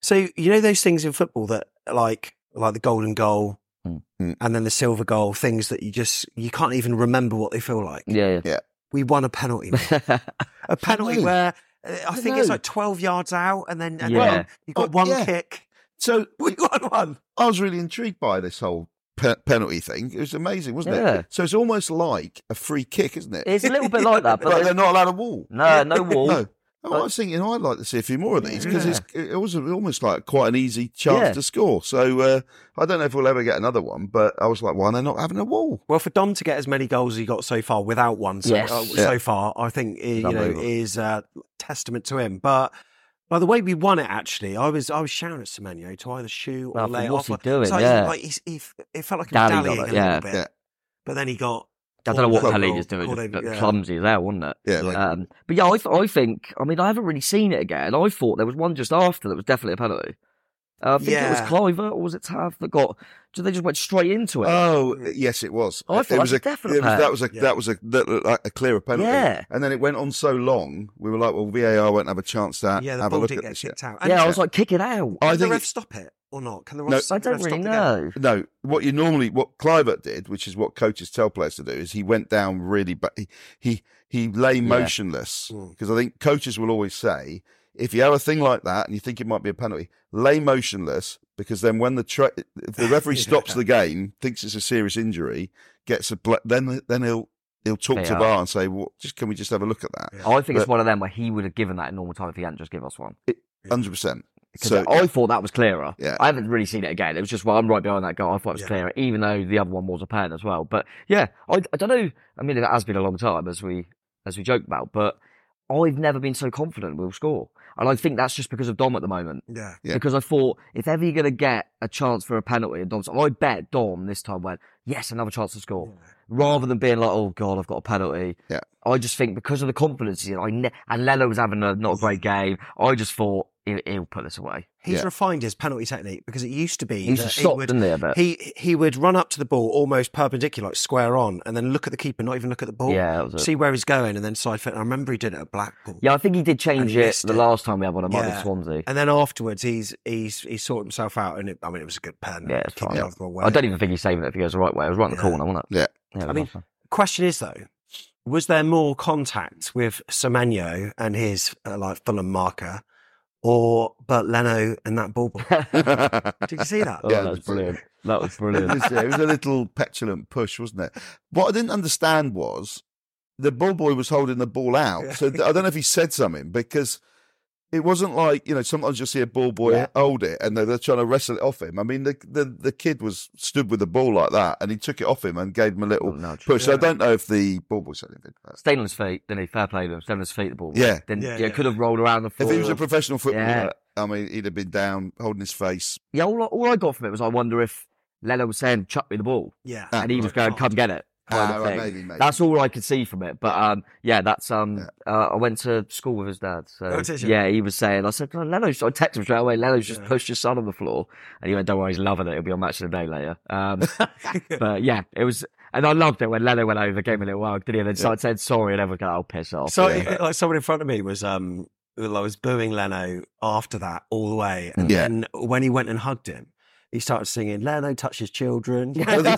So, you know those things in football that like like the golden goal Mm. and then the silver goal, things that you just you can't even remember what they feel like. Yeah, yeah. Yeah. We won a penalty. a penalty where uh, I, I think know. it's like twelve yards out and then and Yeah. then you got Oh, one yeah. kick. So We won one. I was really intrigued by this whole pe- penalty thing. It was amazing, wasn't Yeah. it? So it's almost like a free kick, isn't it? It's a little bit like that, but But there's- they're not allowed a wall. No, no wall. No. Oh, I was thinking I'd like to see a few more of these because Yeah. it was almost like quite an easy chance Yeah. to score. So uh, I don't know if we'll ever get another one, but I was like, why are they not having a wall? Well, for Dom to get as many goals as he got so far without one, so, Yes. uh, Yeah. so far, I think uh, you know unbelievable. is uh, testament to him. But by the way we won it, actually, I was I was shouting at Semenyo to either shoot or Well, lay it what's off. he doing? So Yeah. like he's, he, it felt like he was Dallied on dallying it, a yeah. little bit, Yeah. but then he got. I don't know what called Pelé over- was doing, called just over- but yeah. clumsy as hell, wasn't it? Yeah, like- Um, but yeah, I, th- I think, I mean, I haven't really seen it again. I thought there was one just after that was definitely a penalty. Uh, I think it Yeah. was Cliver, or was it Tav that got, so they just went straight into it. Oh, yes, it was. I thought it was that's a definite it was, pen. that was a Yeah. that was a that looked like a clearer penalty. Yeah. And then it went on so long, we were like, well, V A R won't have a chance to Yeah, the have a ball look did at get this yet. kicked out. And yeah, I was like, kick it out. I Can the think ref it- stop it or not? Can the No. ref, I don't ref really stop it again? know. No, what you normally, what Clivert did, which is what coaches tell players to do, is he went down really, but he he, he lay motionless Mm. because I think coaches will always say, if you have a thing like that and you think it might be a penalty, lay motionless because then when the tra- if the referee stops the game, thinks it's a serious injury, gets a bl- then then he'll he'll talk to Yeah. V A R and say, well, just can we just have a look at that? I think it's But- one of them where he would have given that in normal time if he hadn't just given us one. Hundred percent. Because So I thought that was clearer. Yeah. I haven't really seen it again. It was just, well, I'm right behind that guy. I thought it was Yeah. clearer, even though the other one was a pen as well. But yeah, I, I don't know. I mean, it has been a long time, as we as we joked about, but I've never been so confident we'll score. And I think that's just because of Dom at the moment. Yeah. Yeah. Because I thought, if ever you're going to get a chance for a penalty, and Dom's, I bet Dom this time went, yes, another chance to score. Rather than being like, oh, God, I've got a penalty. Yeah. I just think because of the confidence, you know, I ne- and Leno was having a not a great game, I just thought, he'll, he'll put this away. He's Yeah. refined his penalty technique because it used to be He used to that stop, would, didn't he, a bit? he he would run up to the ball almost perpendicular, like square on, and then look at the keeper, not even look at the ball. Yeah, that was it. See where he's going, and then side foot. I remember he did it at Blackpool. Yeah, I think he did change And he it missed the it. last time we had one. It might have Yeah. been Swansea. And then afterwards, he's he's he sorted himself out, and it, I mean, it was a good pen. Yeah, it's Kicked fine. it out of the way. I don't even think he's saving it if he goes the right way. It was right in the Yeah. corner, wasn't it? Yeah. Yeah, it I was mean, nice one. question is though, was there more contact with Semenyo and his uh, like Fulham marker, or but Leno and that ball boy? Did you see that? Oh, Yeah, that it was was brilliant. That was It brilliant. was, yeah, it was a little petulant push, wasn't it? What I didn't understand was the ball boy was holding the ball out. So I don't know if he said something because it wasn't like, you know, sometimes you'll see a ball boy Yeah. hold it and they're, they're trying to wrestle it off him. I mean, the, the the kid was stood with the ball like that and he took it off him and gave him a little Nudge. push. So I Yeah. don't know if the ball boy said anything. Staying on his feet, didn't he? Fair play to him. Staying on his feet, the ball. Yeah. Then Yeah, yeah, yeah. could have rolled around the floor. If he was a professional footballer, Yeah. I mean, he'd have been down holding his face. Yeah, all, I- all I got from it was I wonder if Leno was saying, chuck me the ball. Yeah, Ah, and he was right. going, come get it. kind Ah, of right, thing. maybe, maybe. That's all I could see from it. But um, yeah, that's um. Yeah. Uh, I went to school with his dad, so Oh, did you? yeah, he was saying. I said, oh, Leno's. I texted him straight away. Leno's just Yeah. pushed his son on the floor, and he went, "Don't worry, he's loving it. He'll be on Match of the Day later." Um, but yeah, it was, and I loved it when Leno went over, gave him a little hug, did he? And then Yeah. said sorry, and everyone go, "Oh, piss off." So, Yeah. like, someone in front of me was um, I was booing Leno after that all the way, and Yeah. then when he went and hugged him, he started singing "Leno touches children."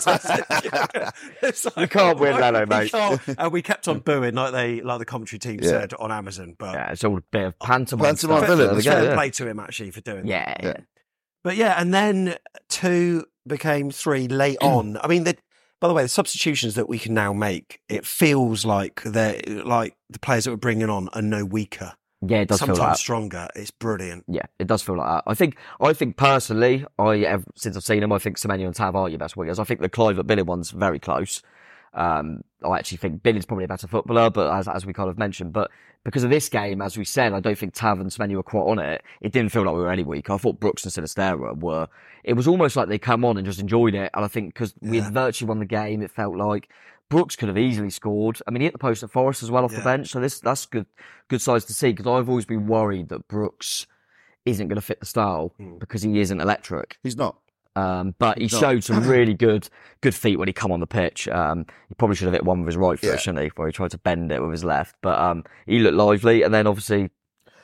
It's You can't win Leno, we mate. can't- And we kept on booing like they, like the commentary team Yeah. said on Amazon. But Yeah, it's all a bit of pantomime. Pantomime stuff. villain, There we it's go, fair yeah. play to him actually for doing that. Yeah, Yeah. yeah. But yeah, and then two became three late on. I mean, the, by the way, the substitutions that we can now make, it feels like they're like the players that we're bringing on are no weaker. Yeah, it does Sometimes feel like that. stronger. It's brilliant. Yeah, it does feel like that. I think, I think personally, I have, since I've seen him, I think Semenyo and Tav are your best wingers. I think the Clive at Billy one's very close. Um, I actually think Billy's probably a better footballer, but as as we kind of mentioned, but because of this game, as we said, I don't think Tav and Semenyo were quite on it. It didn't feel like we were any weaker. I thought Brooks and Sinistera were. It was almost like they come on and just enjoyed it. And I think because we Yeah. had virtually won the game, it felt like Brooks could have easily scored. I mean, he hit the post at Forest as well off the Yeah. bench, so this that's good good size to see. Because I've always been worried that Brooks isn't going to fit the style Mm. because he isn't electric. He's not. Um, but he He's not. showed some really good good feet when he come on the pitch. Um, he probably should have hit one with his right foot, Yeah. shouldn't he? Where he tried to bend it with his left. But um, he looked lively. And then obviously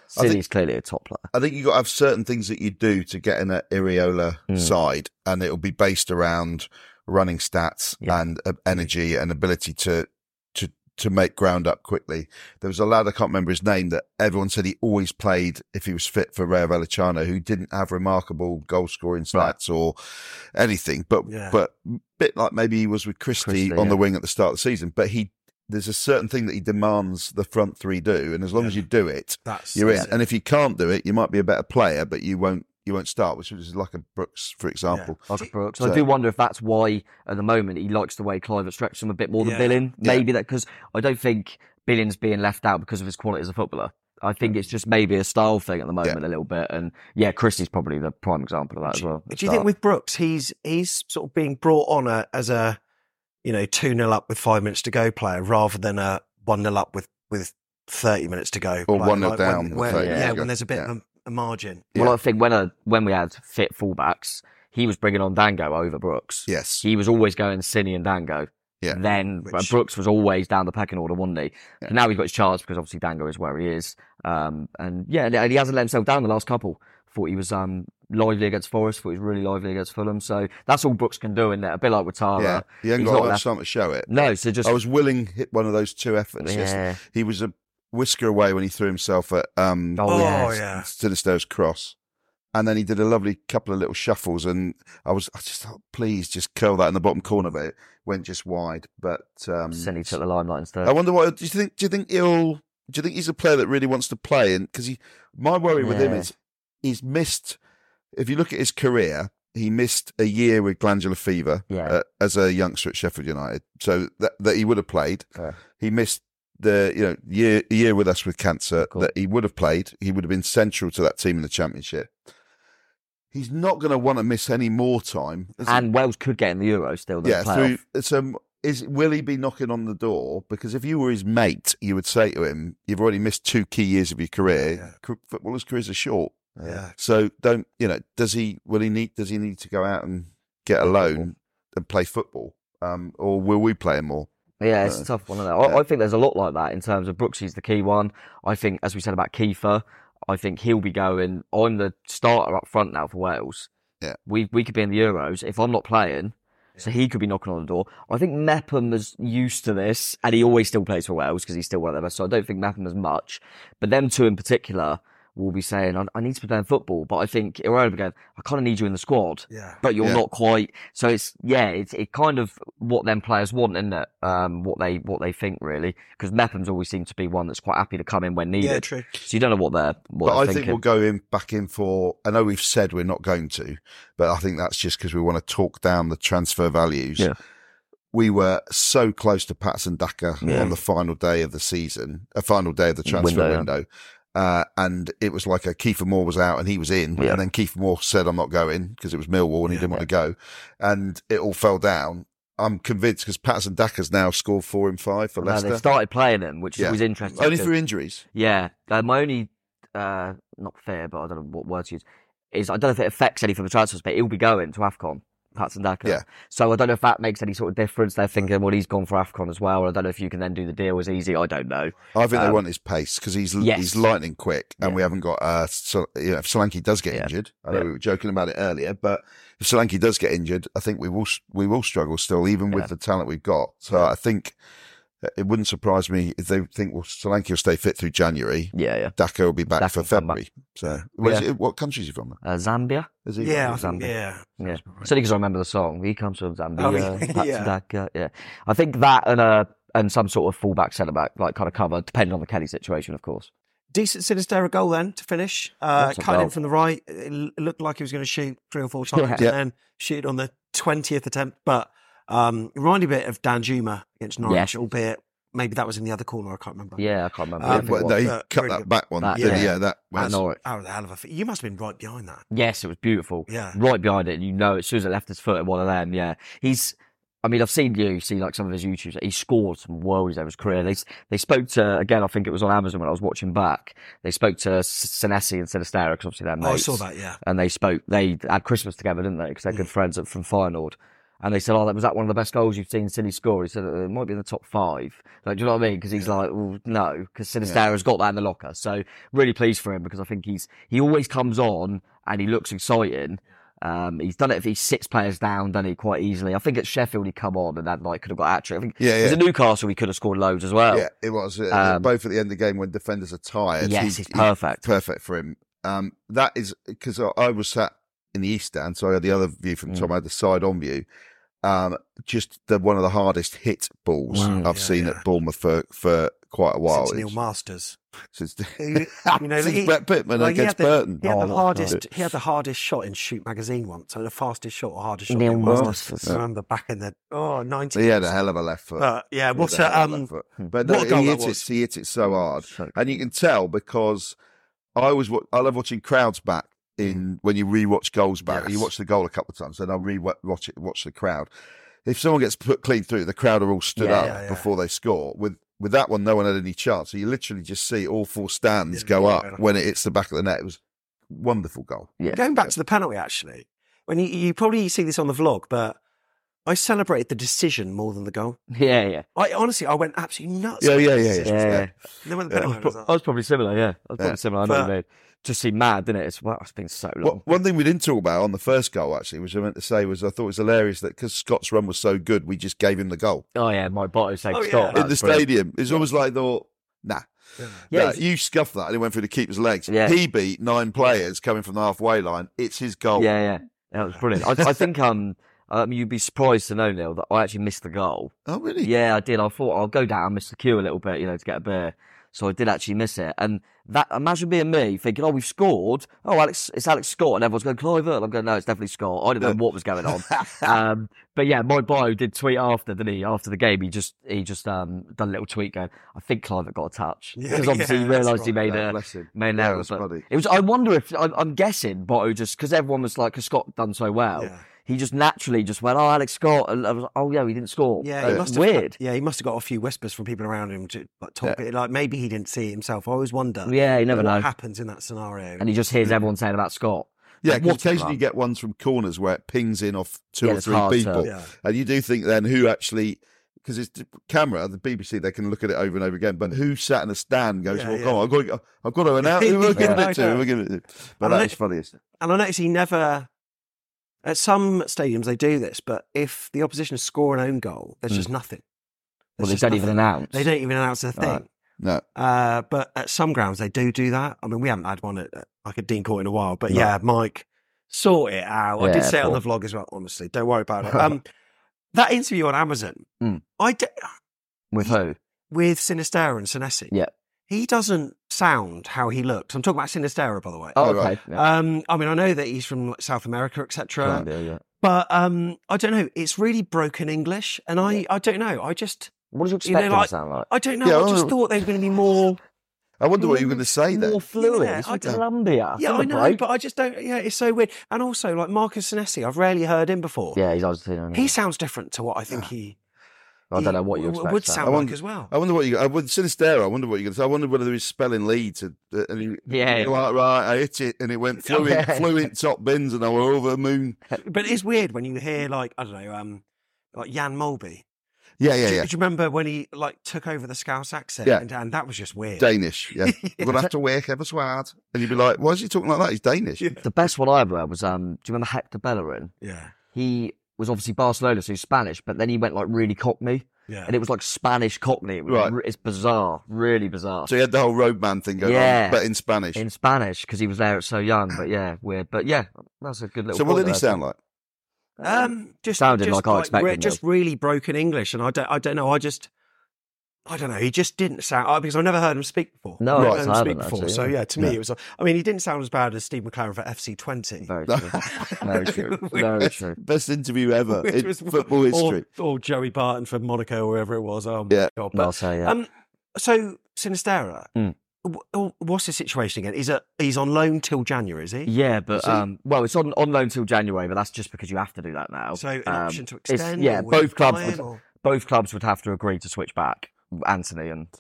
City's clearly a top player. I think you've got to have certain things that you do to get in an Iriola Mm. side, and it'll be based around running stats Yeah. and uh, energy and ability to to to make ground up quickly. There was a lad, I can't remember his name, that everyone said he always played if he was fit for Rayo Vallecano, who didn't have remarkable goal scoring stats or anything, but Yeah. but bit like maybe he was with Christie, Christie, on the yeah. wing at the start of the season, but he. There's a certain thing that he demands the front three do, and as long as you do it, That's- you're in. that's it. And if you can't do it, you might be a better player, but you won't you won't start, which is like a Brooks, for example. Like a Brooks. So- I do wonder if that's why, at the moment, he likes the way Clive stretches him a bit more than Yeah. Billing. Yeah. Maybe that, because I don't think Billing's being left out because of his quality as a footballer. I think it's just maybe a style thing at the moment a little bit. And yeah, Christie's probably the prime example of that as well. at Do you start. think with Brooks, he's he's sort of being brought on a, as a, you know, two nil up with five minutes to go player rather than a one nil up with, with thirty minutes to go? Or player, one nil like down When, with where- thirty yeah, minutes to go. when there's a bit Yeah. of a, a margin. Well, I think when uh, when we had fit fullbacks, he was bringing on Dango over Brooks. Yes. He was always going Cine and Dango. Yeah. Then uh, Brooks was always down the pecking order, wasn't he? Yeah. Now he's got his chance because obviously Dango is where he is. Um, and yeah, and he hasn't let himself down the last couple. Thought he was um, lively against Forest. Thought he was really lively against Fulham. So that's all Brooks can do in there. A bit like with Tara. Yeah, he ain't He's got not much left- time to show it. No, so just I was willing hit one of those two efforts. Yeah. Yes. He was a whisker away when he threw himself at um, Oh, yes. yeah. Sinister's cross. And then he did a lovely couple of little shuffles, and I was, I just thought, please just curl that in the bottom corner, but it went just wide. But um, Cine took the limelight instead. I wonder what do you think? Do you think he'll? Do you think he's a player that really wants to play? And because he, my worry with him Yeah. is he's missed. If you look at his career, he missed a year with glandular fever Yeah. uh, as a youngster at Sheffield United, so that that he would have played. Yeah. He missed the you know year year with us with cancer that he would have played. He would have been central to that team in the Championship. He's not going to want to miss any more time. is he? And Wales could get in the Euro still. The yeah, playoff. through so is will he be knocking on the door? Because if you were his mate, you would say to him, "You've already missed two key years of your career. Yeah. Footballers' careers are short, Yeah. so don't you know? Does he? Will he need? Does he need to go out and get a loan and play football, um, or will we play him more?" Yeah, it's Uh, a tough one. Isn't it? I, yeah. I think there's a lot like that in terms of Brooksy's the key one. I think, as we said about Kiefer, I think he'll be going. I'm the starter up front now for Wales. Yeah, we we could be in the Euros if I'm not playing, so he could be knocking on the door. I think Mepham is used to this, and he always still plays for Wales because he's still one of their best. So I don't think Mepham as much, but them two in particular will be saying, I, I need to be playing football, but I think Iran will be going, I kind of need you in the squad, Yeah. but you're Yeah. not quite. So it's, yeah, it's it kind of what them players want, isn't it? Um, what they what they think, really. Because Mepham's always seemed to be one that's quite happy to come in when needed. Yeah, true. So you don't know what they're, what but they're I thinking. think we'll go in back in for. I know we've said we're not going to, but I think that's just because we want to talk down the transfer values. Yeah. We were so close to Patson Daka Yeah. on the final day of the season, a final day of the transfer Window, yeah. window. Uh, and it was like a Kiefer Moore was out and he was in. Yeah. And then Kiefer Moore said, I'm not going because it was Millwall and he didn't want to go. And it all fell down. I'm convinced because Patson Daka's now scored four in five for No, Leicester. they started playing him, which Yeah. was interesting. Only because- through injuries. Yeah, uh, my only, uh, not fair, but I don't know what word to use, is I don't know if it affects any from the transfers, but he'll be going to AFCON, Patson Daka. Yeah. So I don't know if that makes any sort of difference. They're thinking, well, he's gone for AFCON as well. I don't know if you can then do the deal as easy. I don't know. I think they Um, want his pace because he's yes. he's lightning quick, and we haven't got. Uh, so, you know, if Solanke does get Yeah. injured, I know Yeah. we were joking about it earlier, but if Solanke does get injured, I think we will we will struggle still, even with Yeah. the talent we've got. So I think it wouldn't surprise me if they think well Solanke will stay fit through January. Yeah, yeah. Daka will be back Daka for will come February. So what, Yeah. is it, what country is he from? Uh, Zambia? Is he? Yeah, I Zambia. think, yeah. Yeah. Certainly because I remember the song. He comes from Zambia. Oh, uh, yeah. Patson Yeah. Daka, yeah. I think that and uh, and some sort of fullback, centre back, like kind of cover, depending on the Kelly situation, of course. Decent Sinisterra goal then to finish. Uh, That's a cutting in goal. from the right. It l- looked like he was going to shoot three or four times Yeah. and Yeah. then shoot on the twentieth attempt. But um, it reminded me a bit of Dan Juma against Norwich, albeit maybe that was in the other corner. I can't remember. Yeah, I can't remember. Um, I think it Well, was. no, he Uh, cut really that good. back one. That- didn't he? yeah. yeah, that At was. Norwich. Oh, the hell of a fit. You must have been right behind that. Yes, it was beautiful. Yeah. Right behind it. You know, as soon as it left his foot at one of them, yeah. He's, I mean, I've seen you see like some of his YouTubes. He scored some worldies over his career. They they spoke to, again, I think it was on Amazon when I was watching back. They spoke to Senesi and Sinisterra because obviously they're Oh, I mates. saw that, yeah. And they spoke, they had Christmas together, didn't they? Because they're good friends at- from Feyenoord. And they said, oh, that was that one of the best goals you've seen City score? He said, it might be in the top five. Like, do you know what I mean? Because he's like, well, no, because Sinisterra's got that in the locker. So really pleased for him because I think he's he always comes on and he looks exciting. Um, he's done it if he sits players down, done it quite easily. I think at Sheffield he come on and that like could have got hat-trick. I think yeah, yeah. it was at Newcastle he could have scored loads as well. Yeah, it was. Uh, Um, both at the end of the game when defenders are tired. Yes, he, it's perfect. He, perfect for him. Um, that is because I, I was sat in the East Stand, so I had the other view from Mm. Tom. I had the side-on view. Um, just the, one of the hardest hit balls Wow. I've Yeah, seen yeah. at Bournemouth for, for quite a while. Since Neil It's- Masters. Since, you know, since he, Brett Pittman well, he against had the, Burton. He had, Oh, the that's hardest, right. he had the hardest shot in Shoot magazine once. So the fastest shot or hardest shot. Neil in Masters. Masters. I remember back in the oh nineties. He had a hell of a left foot. But, yeah, He what had a a, hell of um, left foot. But no, what a goal he that hit was. it. He hit it so hard, and you can tell because I was. wa- I love watching crowds back in when you rewatch goals back. Yes. You watch the goal a couple of times, then I'll rewatch it. Watch the crowd. If someone gets put clean through, the crowd are all stood Yeah, up yeah, yeah. before they score. With with that one, no one had any chance. So you literally just see all four stands Yeah, go yeah, up yeah. when it hits the back of the net. It was a wonderful goal. Yeah. Going back to the penalty, actually, when you, you probably see this on the vlog, but I celebrated the decision more than the goal. Yeah, yeah. I honestly, I went absolutely nuts. Yeah, with yeah, the yeah, decision. Yeah, yeah. And then when the I penalty was, was pro- like, I was probably similar, yeah. I was probably Yeah. similar. I know what But- you mean. Just seemed mad, didn't it? It's, wow, it's been so long. Well, one thing we didn't talk about on the first goal, actually, which I meant to say was I thought it was hilarious that because Scott's run was so good, we just gave him the goal Oh, yeah, my bottle saved Oh, yeah. Scott. in That's the brilliant. stadium. It's almost like they thought, nah. yeah. Yeah, Nah, it's- you scuffed that and it went through the keeper's legs. Yeah. He beat nine players coming from the halfway line. It's his goal. Yeah, yeah. That was brilliant. I, I think um, um, you'd be surprised to know, Neil, that I actually missed the goal. Oh, really? Yeah, I did. I thought I'll go down, miss the queue a little bit, you know, to get a beer. So I did actually miss it. And that, imagine being me thinking, oh, we've scored. Oh, Alex, it's Alex Scott. And everyone's going, Clive Earle. I'm going, no, it's definitely Scott. I didn't know what was going on. um, but yeah, my bio did tweet after, didn't he? After the game, he just, he just, um, done a little tweet going, I think Clive got a touch. Yeah, Because obviously yeah, he that's realised he right. made Yeah, a, bless him. made an Yeah, error. that's But funny. it was, I wonder if, I'm, I'm guessing Boto just, because everyone was like, because Scott done so well. Yeah. He just naturally just went, oh, Alex Scott. And I was like, oh, yeah, he didn't score. Yeah, Uh, he must have, weird. Yeah, he must have got a few whispers from people around him to like, talk it. Like maybe he didn't see it himself. I always wonder. Yeah, you never what know. happens in that scenario. And he just hears everyone saying about Scott. Yeah, Like, because what's it occasionally you like? get ones from corners where it pings in off two Yeah, or it's three hard to- people. Yeah. And you do think then who actually, because it's the camera, the B B C, they can look at it over and over again, but who sat in a stand goes, Yeah, well, yeah. come on, I've got to, I've got to announce who we're giving Yeah, it to, I who know. we're giving it to. But And that I- is funny, isn't it? And I notice he never. At some stadiums they do this, but if the opposition score an own goal, there's just nothing. Well, There's they just don't even nothing. announce. They don't even announce a thing. Right. No. Uh, but at some grounds they do do that. I mean, we haven't had one at at, like a Dean Court in a while, but yeah, Mike, sort it out. I did Yeah, say it on Paul. the vlog as well. Honestly, don't worry about it. Um, that interview on Amazon, Mm. I d- With who? with Sinisterra and Senesi, Yeah. he doesn't sound how he looks. I'm talking about Sinisterra, by the way. Oh, Oh, okay. right. Yeah. Um, I mean, I know that he's from like, South America, et cetera. Colombia, yeah. But um, I don't know. It's really broken English, and I, I don't know. I just, What did you you expect know, him to like, sound like? I don't know. Yeah, I just I- thought they were going to be more. I wonder what you were going to say then. More fluid. Yeah, It's I from don't- Colombia. Yeah, Give I a know, break. but I just don't. Yeah, it's so weird. And also, like Marcus Senesi, I've rarely heard him before. Yeah, he's Argentinian. He sounds different to what I think he. I don't know what you he expect. would Sam. sound I like wonder- as well. I wonder what you. I would Sinistera. I wonder what you're going to say. I wonder whether he's spelling Leeds. And, uh, and he, Yeah. you're like, right, I hit it, and it went flew in, Yeah. flew in top bins, and I were over the moon. But it's weird when you hear like I don't know, um, like Jan Mulby. Yeah, yeah, Do, yeah. do you remember when he like took over the Scouse accent? Yeah. and, and that was just weird. Danish. Yeah, we're gonna have to work ever so hard, and you'd be like, "Why is he talking like that? He's Danish." The best one I ever heard was, um, do you remember Hector Bellerin? Yeah, He was obviously Barcelona, so he's Spanish, but then he went like really Cockney. yeah. And it was like Spanish Cockney. It was Right. re- It's bizarre. Really bizarre. So he had the whole roadman thing going Yeah. on, but in Spanish. In Spanish, because he was there so young, but yeah, weird. But yeah, that's a good little So what point did he there. sound like? Um, just Sounded just like I expected, re- just really broken English, and I don't, I don't know. I just, I don't know. He just didn't sound uh, because I never heard him speak before. No, I've I never heard him haven't speak before. actually, So yeah. yeah, to me Yeah. it was. I mean, he didn't sound as bad as Steve McLaren for F C twenty. Very true. Very true. Very true. Best interview ever Which in was- football history. Or, or Joey Barton from Monaco or wherever it was. Oh my Yeah. god! I'll But, say, yeah. um, so Sinisterra, Mm. w- what's the situation again? He's a he's on loan till January, is he? Yeah, but See? um, well, it's on, on loan till January, but that's just because you have to do that now. So an Um, option to it's- extend. Yeah, or will he both clubs buy would, him, or- both clubs would have to agree to switch back. Anthony and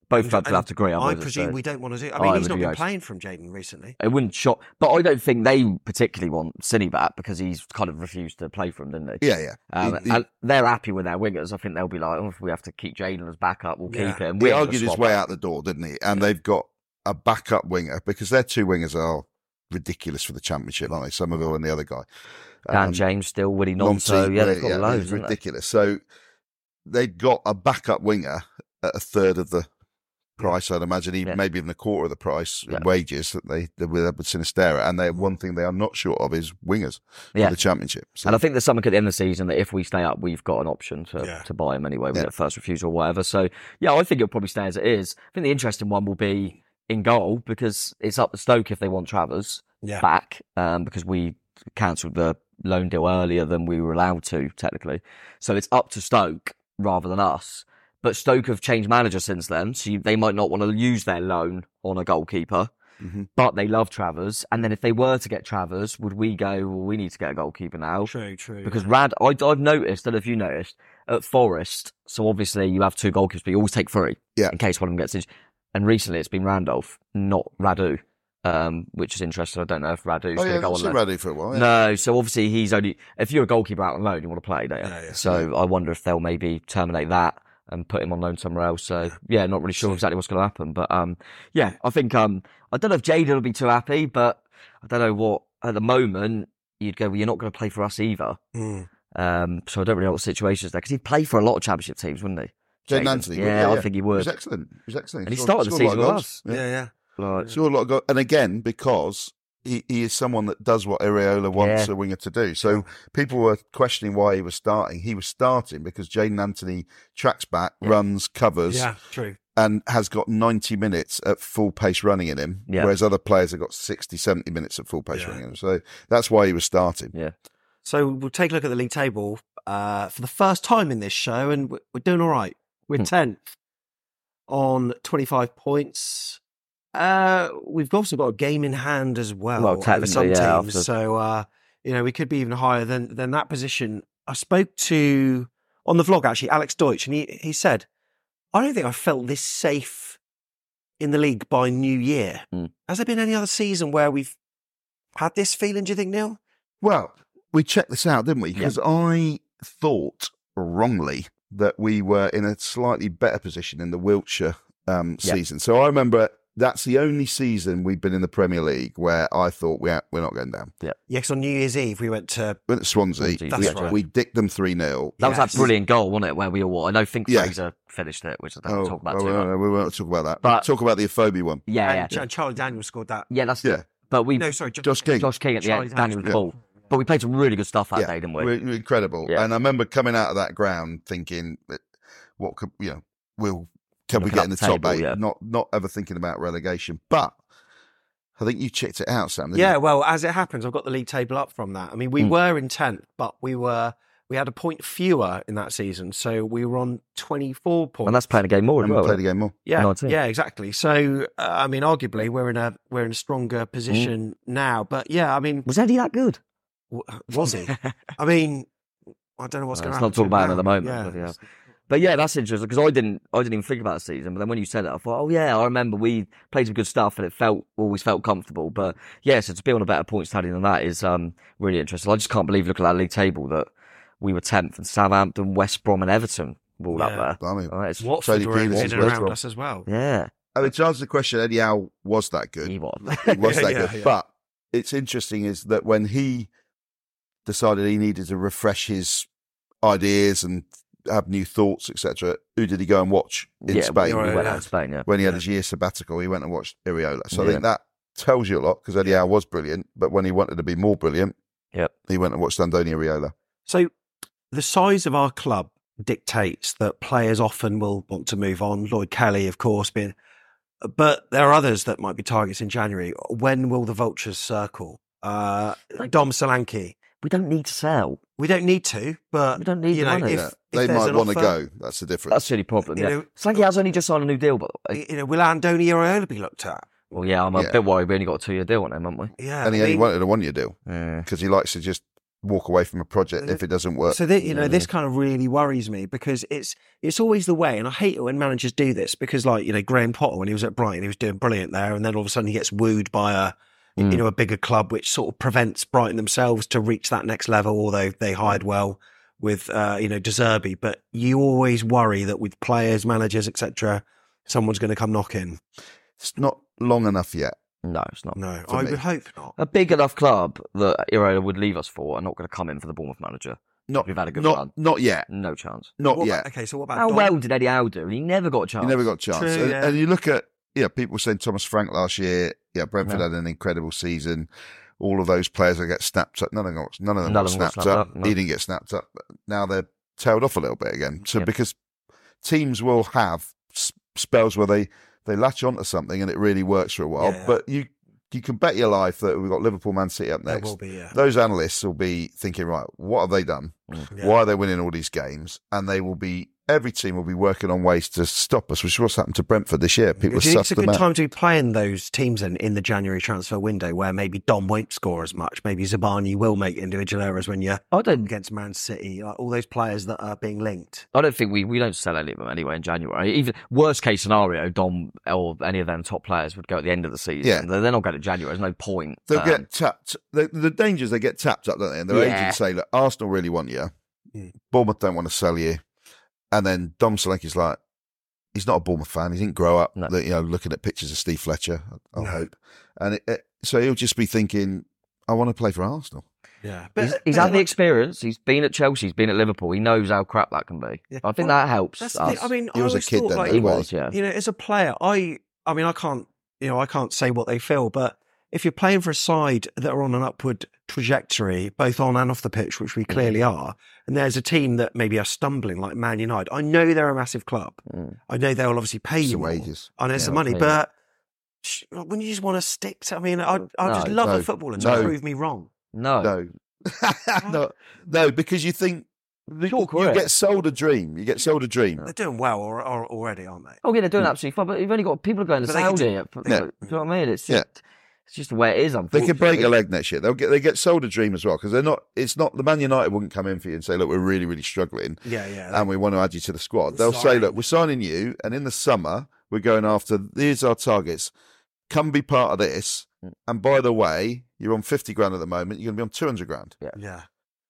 Both clubs will have to agree. I otherwise presume it's, uh, we don't want to do. I mean, I he's would not be been out. playing from Jaden recently. It wouldn't shock, but I don't think they particularly want Cine back because he's kind of refused to play for them, didn't they? Yeah, yeah. Um, He- he- and they're happy with their wingers. I think they'll be like, oh, if we have to keep Jaden as backup, we'll Yeah. keep him. He We're gonna argued his swap way out. out the door, didn't he? And they've got a backup winger because their two wingers are ridiculous for the championship, aren't they? Somerville and the other guy. Dan James still, Willie Nonso. Monty, Yeah, they've got yeah, loads. it's haven't they? ridiculous. So they've got a backup winger at a third of the price, I'd imagine, even maybe even a quarter of the price in wages that they did with Edward Sinistera. And they one thing they are not short of is wingers Yeah. for the championship. So And I think there's something at the end of the season that if we stay up, we've got an option to, Yeah. to buy him anyway. We Yeah. get first refusal or whatever. So, yeah, I think it'll probably stay as it is. I think the interesting one will be in goal because it's up to Stoke if they want Travers Yeah. back um, because we cancelled the loan deal earlier than we were allowed to, technically. So it's up to Stoke rather than us. But Stoke have changed manager since then, so you, they might not want to use their loan on a goalkeeper. Mm-hmm. But they love Travers. And then if they were to get Travers, would we go, well, we need to get a goalkeeper now? True, true. Because Rad, I, I've noticed, I don't know if you noticed, at Forest, so obviously you have two goalkeepers, but you always take three yeah. in case one of them gets injured. And recently it's been Randolph, not Radu, um, which is interesting. I don't know if Radu's Oh, going yeah, to go I've on seen loan. Radu for a while, yeah. No, so obviously he's only, if you're a goalkeeper out on loan, you want to play, don't you? Yeah, yeah. So I wonder if they'll maybe terminate that and put him on loan somewhere else. So yeah, not really sure exactly what's going to happen. But um, yeah, I think um, I don't know if Jaden will be too happy, but I don't know what at the moment you'd go. Well, you're not going to play for us either. Mm. Um, so I don't really know what the situation is there because he'd play for a lot of championship teams, wouldn't he? Jaden Anthony. Yeah, yeah, I think he would. He was excellent. He was excellent. And he Scored- started the scored a lot season of with goals. us. Yeah, yeah. Like, Scored a lot of goals. And again, because he, he is someone that does what Areola wants Yeah. a winger to do. So people were questioning why he was starting. He was starting because Jaden Anthony tracks back, runs, covers, Yeah, true. and has got ninety minutes at full pace running in him, Yeah. whereas other players have got sixty, seventy minutes at full pace running in him. So that's why he was starting. Yeah. So we'll take a look at the league table uh, for the first time in this show, and we're, we're doing all right. We're Hmm. tenth on twenty-five points. Uh, we've also got a game in hand as well, Well, over some technically, yeah, teams. after- So, uh, you know, we could be even higher than, than that position. I spoke to, on the vlog actually, Alex Deutsch, and he, he said, I don't think I felt this safe in the league by New Year. Mm. Has there been any other season where we've had this feeling, do you think, Neil? Well, we checked this out, didn't we? Because I thought wrongly that we were in a slightly better position in the Wiltshire um, Yeah. season. So I remember that's the only season we've been in the Premier League where I thought we we're not going down. Yeah. Yeah, because on New Year's Eve we went to We went to Swansea. Swansea, That's we, right. we dicked them three nil. That was Yes. that brilliant goal, wasn't it? Where we all, I know, think Yeah. Fraser finished it, which I don't Oh, want to talk about oh, too no, much. no, we won't talk about that. But- But talk about the Aphobia one. Yeah, and, yeah. and Charlie Daniels scored that. Yeah, that's Yeah. But we, No, sorry, Josh, Josh King. Josh King at the Charlie end, Daniel's Daniels. ball. But we played some really good stuff that yeah, day, didn't we? We're, we're incredible. Yeah. And I remember coming out of that ground thinking, that what could, you know, we'll, can we Looking get up in the the top table, eight? yeah. Not, not ever thinking about relegation. But I think you checked it out, Sam. didn't Yeah, you? well, as it happens, I've got the league table up from that. I mean, we Mm. were in tenth, but we were we had a point fewer in that season, so we were on twenty-four points. And that's playing a game more as And we well. played isn't the it? game more. yeah, nineteen. yeah, exactly. So, uh, I mean, arguably, we're in a we're in a stronger position now. But yeah, I mean, Was Eddie that good? w- was he? I mean, I don't know what's Uh, going to let's happen. not talk to about him it at the now. moment. Yeah. But yeah. But yeah, that's interesting because I didn't, I didn't even think about the season. But then when you said it, I thought, oh yeah, I remember we played some good stuff and it felt always felt comfortable. But yeah, so to be on a better points tally than that is um, really interesting. I just can't believe looking at that league table that we were tenth and Southampton, West Brom, and Everton were all Yeah. up there. Blimey. All right, it's- Watford Tony were in Grealish in as and well. around us as well. Yeah, I mean, to answer the question, Eddie Howe was that good. he was. He was that Yeah, good. yeah. But it's interesting is that when he decided he needed to refresh his ideas and have new thoughts, et cetera, who did he go and watch in yeah, Spain? we Right, went yeah. out to Spain. Yeah, When he had his year sabbatical, he went and watched Iriola. So I Yeah. think that tells you a lot because Eddie Howe was brilliant, but when he wanted to be more brilliant, Yep. he went and watched Andoni Iriola. So, the size of our club dictates that players often will want to move on. Lloyd Kelly, of course, being, but there are others that might be targets in January. When will the vultures circle? Uh, Dom Solanke. we don't need to sell. We don't need to, but We don't need you the know, money. if, Yeah. if They there's might an want to offer, go. That's the difference. That's the only problem. You Yeah, know- Slanky has only just signed a new deal, by the way. You know, will Andoni Iriola be looked at? Well, yeah, I'm a Yeah. bit worried. We only got a two-year deal on him, haven't we? Yeah, and he I only mean, wanted a one-year deal Yeah. because he likes to just walk away from a project if it doesn't work. So that, you know, this kind of really worries me because it's it's always the way, and I hate it when managers do this because, like, you know, Graham Potter when he was at Brighton, he was doing brilliant there, and then all of a sudden he gets wooed by a mm. you know a bigger club, which sort of prevents Brighton themselves to reach that next level. Although they hired well with uh, you know De Zerbi, but you always worry that with players, managers, et cetera, someone's going to come knocking. It's not long enough yet. No, it's not. No, I me. would hope not. A big enough club that Iraola would leave us for are not going to come in for the Bournemouth manager. Not, We've had a good not, run. Not yet. No chance. Not what yet. About, okay, so what about How Don? well did Eddie Howe do? He never got a chance. He never got a chance. True, and, yeah. and you look at, yeah, people saying Thomas Frank last year, yeah, Brentford Yeah. had an incredible season. All of those players that get snapped up, none of them got, none of them None got of them got snapped, snapped up. up, no. He didn't get snapped up. But now they're tailed off a little bit again. So Yep. because teams will have s- spells where they, they latch onto something and it really works for a while, Yeah. but you you can bet your life that we've got Liverpool, Man City up There next. will be, yeah. Those analysts will be thinking, right, what have they done? Yeah. Why are they winning all these games? And they will be, every team will be working on ways to stop us, which is what's happened to Brentford this year. People Do you think sussed it's a them good out. time to be playing those teams in, in the January transfer window where maybe Dom won't score as much? Maybe Zabani will make individual errors when you're I don't. against Man City, like all those players that are being linked. I don't think we, we don't sell any of them anyway in January. Even worst case scenario, Dom or any of them top players would go at the end of the season. Yeah. They're, they're not going to January. There's no point. They'll Um, get tapped. The, the danger is they get tapped up, don't they? And their Yeah. agents say, look, Arsenal really want you. Mm. Bournemouth don't want to sell you. And then Dom Solanke's like, he's not a Bournemouth fan. He didn't grow up, No. you know, looking at pictures of Steve Fletcher, I No. hope. And it, it, so he'll just be thinking, I want to play for Arsenal. Yeah, He's, he's had the experience. He's been at Chelsea. He's been at Liverpool. He knows how crap that can be. Yeah. I think Well, that helps That's us. the thing. I mean, He I was a always kid thought, then, like, though, he well, was, yeah. you know, as a player, I, I mean, I can't, you know, I can't say what they feel, but if you're playing for a side that are on an upward trajectory, both on and off the pitch, which we clearly are, and there's a team that maybe are stumbling, like Man United, I know they're a massive club. Mm. I know they'll obviously pay It's you the more. wages. I know it's Yeah, the money, yeah. but sh- when you just want to stick to, I mean, I, I just No, love no, a footballer to no. prove me wrong. No. No. no, no, because you think you Short career. get sold a dream. You get sold a dream. They're doing well or, or, already, aren't they? Oh yeah, they're doing absolutely fine. But you've only got people going to But they can Saudi. do- You Yeah. know what I mean? It's Yeah. just, it's just the way it is. They Unfortunately, could break a leg next year. They'll get they get sold a dream as well because they're not. It's not the Man United wouldn't come in for you and say, "Look, we're really really struggling, Yeah, yeah. and we want to add you to the squad." We're They'll say, signing. "Look, we're signing you, and in the summer we're going after. Here's our targets. Come be part of this. And by the way, you're on fifty grand at the moment. You're going to be on two hundred grand. yeah.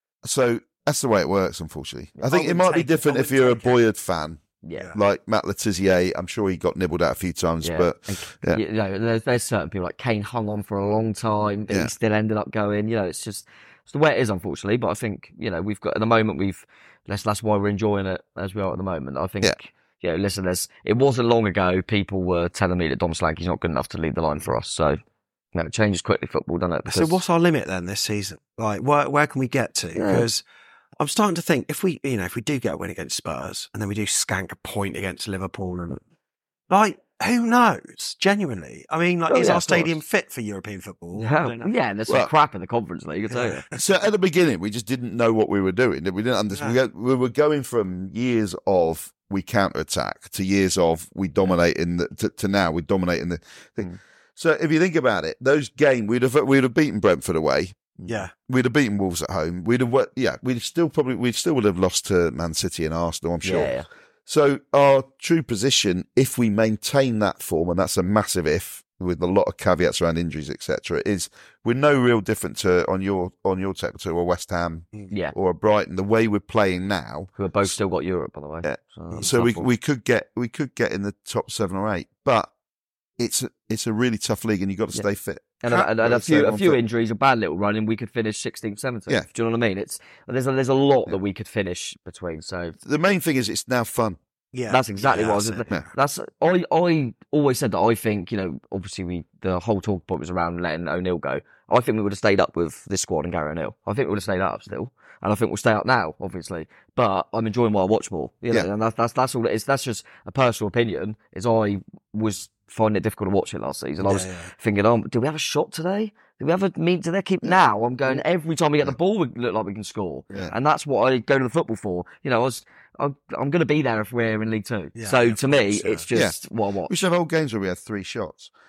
So that's the way it works. Unfortunately, I I think it wouldn't might be take it. different I if you're a wouldn't take it. Boyard fan, Yeah. like Matt Letizia. I'm sure he got nibbled out a few times, Yeah. but And, yeah. you know, there's, there's certain people like Kane hung on for a long time, but Yeah. he still ended up going. You know, it's just it's the way it is, unfortunately. But I think you know we've got at the moment we've that's that's why we're enjoying it as we are at the moment. I think. Yeah. You know, listen, there's, it wasn't long ago people were telling me that Dom Solanke's not good enough to lead the line for us. So, you know, it changes quickly, football, doesn't it? So what's our limit then this season? Like, where where can we get to? Yeah. Because I'm starting to think if we, you know, if we do get a win against Spurs and then we do skank a point against Liverpool and like, who knows? Genuinely, I mean, like, Oh, is yeah, our of stadium course. fit for European football? I Yeah, don't know. yeah, and there's some Well- crap in the Conference League, I tell you. So at the beginning, we just didn't know what we were doing. We didn't understand. Yeah. We, go- we were going from years of we counter attack to years of we dominate in the to, to now we dominate in the thing. Mm. So if you think about it, those games we'd have we'd have beaten Brentford away. Yeah. We'd have beaten Wolves at home. We'd have wo- yeah. We'd still probably we still would have lost to Man City and Arsenal. I'm sure. Yeah. So our true position, if we maintain that form, and that's a massive if, with a lot of caveats around injuries, et cetera, is we're no real different to on your on your table to a West Ham Yeah. or a Brighton. The way we're playing now, Who have both still got Europe, by the way. yeah. So, it's So we tough. we could get we could get in the top seven or eight, but it's a, it's a really tough league, and you've got to Yeah. stay fit. And, a, and, and a Gotta stay few a on few fit. injuries, a bad little run, and we could finish sixteenth, seventeenth. Yeah. Do you know what I mean? It's there's a, there's a lot that we could finish between. So The main thing is it's now fun. Yeah. that's exactly Yeah, what I was. that's it. Yeah. That's I I always said that I think you know obviously we the whole talk point was around letting O'Neill go. I think we would have stayed up with this squad and Gary O'Neill. I think we would have stayed up still, and I think we'll stay up now, obviously. But I'm enjoying what I watch more. You know, Yeah. and that's that's that's all it is. That's just a personal opinion. Is I was finding it difficult to watch it last season. I Yeah, was yeah. thinking, oh, do we have a shot today? Do we have a mean? Do they keep now? I'm going every time we get the ball, we look like we can score, Yeah. and that's what I go to the football for. You know, I was I'm, I'm going to be there if we're in League Two. Yeah, so yeah, to of me, course, yeah. it's just what I watch. We should have whole games where we had three shots.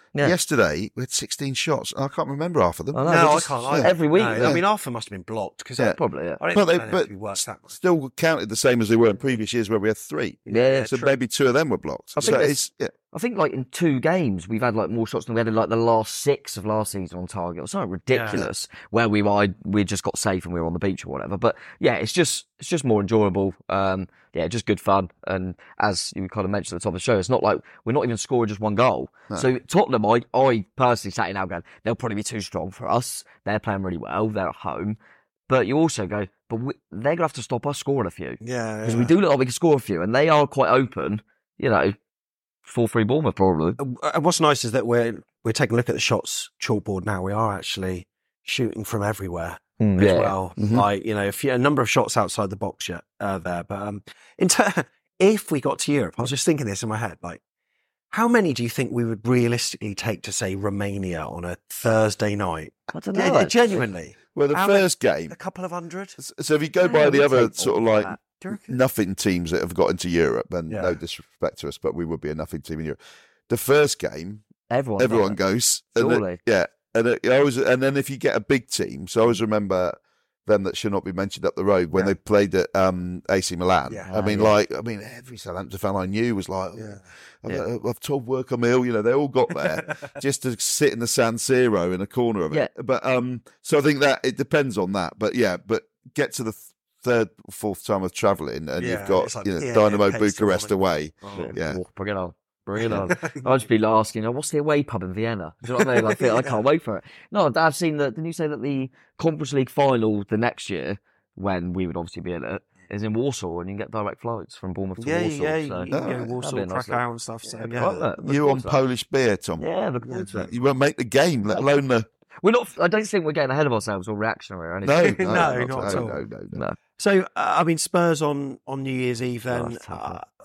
Yeah. Yesterday, we had sixteen shots. I can't remember half of them. I know, no, we I just- can't. yeah. Either. Every week, No, yeah. I mean, Arthur must have been blocked because Yeah. Probably, yeah. I don't But they think but we worked that much. still counted the same as they were in previous years where we had three. Yeah, So true. maybe two of them were blocked. I so think there's- it's, yeah. I think like in two games we've had like more shots than we had in like the last six of last season on target or something ridiculous where we were we just got safe and we were on the beach or whatever. But yeah, it's just it's just more enjoyable. Um, yeah, just good fun. And as you kind of mentioned at the top of the show, it's not like we're not even scoring just one goal. No. So Tottenham, I I personally sat in now going they'll probably be too strong for us. They're playing really well. They're at home. But you also go, but we, they're gonna have to stop us scoring a few. Yeah, because yeah. we do look like we can score a few, and they are quite open. You know. four three Bournemouth, probably. Uh, what's nice is that we're we're taking a look at the shots chalkboard now. We are actually shooting from everywhere Mm, as yeah. well. Mhm. Like you know, a, few, a number of shots outside the box yet uh, there. But um, in ter- if we got to Europe, I was just thinking this in my head. Like, how many do you think we would realistically take to say Romania on a Thursday night? I don't Yeah, know. genuinely. Well, the How first many- game. a couple of hundred. So if you go Yeah, by the we'd other take sort of all like that. Do you reckon? nothing teams that have got into Europe, and Yeah. no disrespect to us, but we would be a nothing team in Europe. The first game, Everyone, everyone does it. goes. And then- Surely. yeah. And it, I always, and then if you get a big team, so I always remember them that should not be mentioned up the road when Yeah. they played at um, A C Milan. Yeah. I mean, Ah, yeah. like, I mean, every Southampton fan I knew was like, Yeah. I've, Yeah. I've told work I'm ill. You know, they all got there just to sit in the San Siro in a corner of it. Yeah. But um, so I think that it depends on that. But yeah, but get to the th- third, fourth time of travelling, and Yeah, you've got it's like, you know yeah, Dynamo it pays the Bucharest morning. away. Yeah. Oh, bring it on. Bring it on. I'll just be asking, oh, what's the away pub in Vienna? Do you know what I mean? Like, I can't wait for it. No, I've seen that. Didn't you say that the Conference League final the next year, when we would obviously be in it, is in Warsaw, and you can get direct flights from Bournemouth to Yeah, Warsaw. yeah, so you can Oh, go right. Warsaw, That'd be a nice Krakow and stuff. So Yeah, yeah, like that. Look You forward on to that. Polish beer, Tom? Yeah, look forward to it. You won't make the game, let alone the. We're not. I don't think we're getting ahead of ourselves or reactionary or No, anything. no, No, not, not at no, all. no, no, no. No. So, uh, I mean, Spurs on, on New Year's Eve Oh, then. it's tough, uh,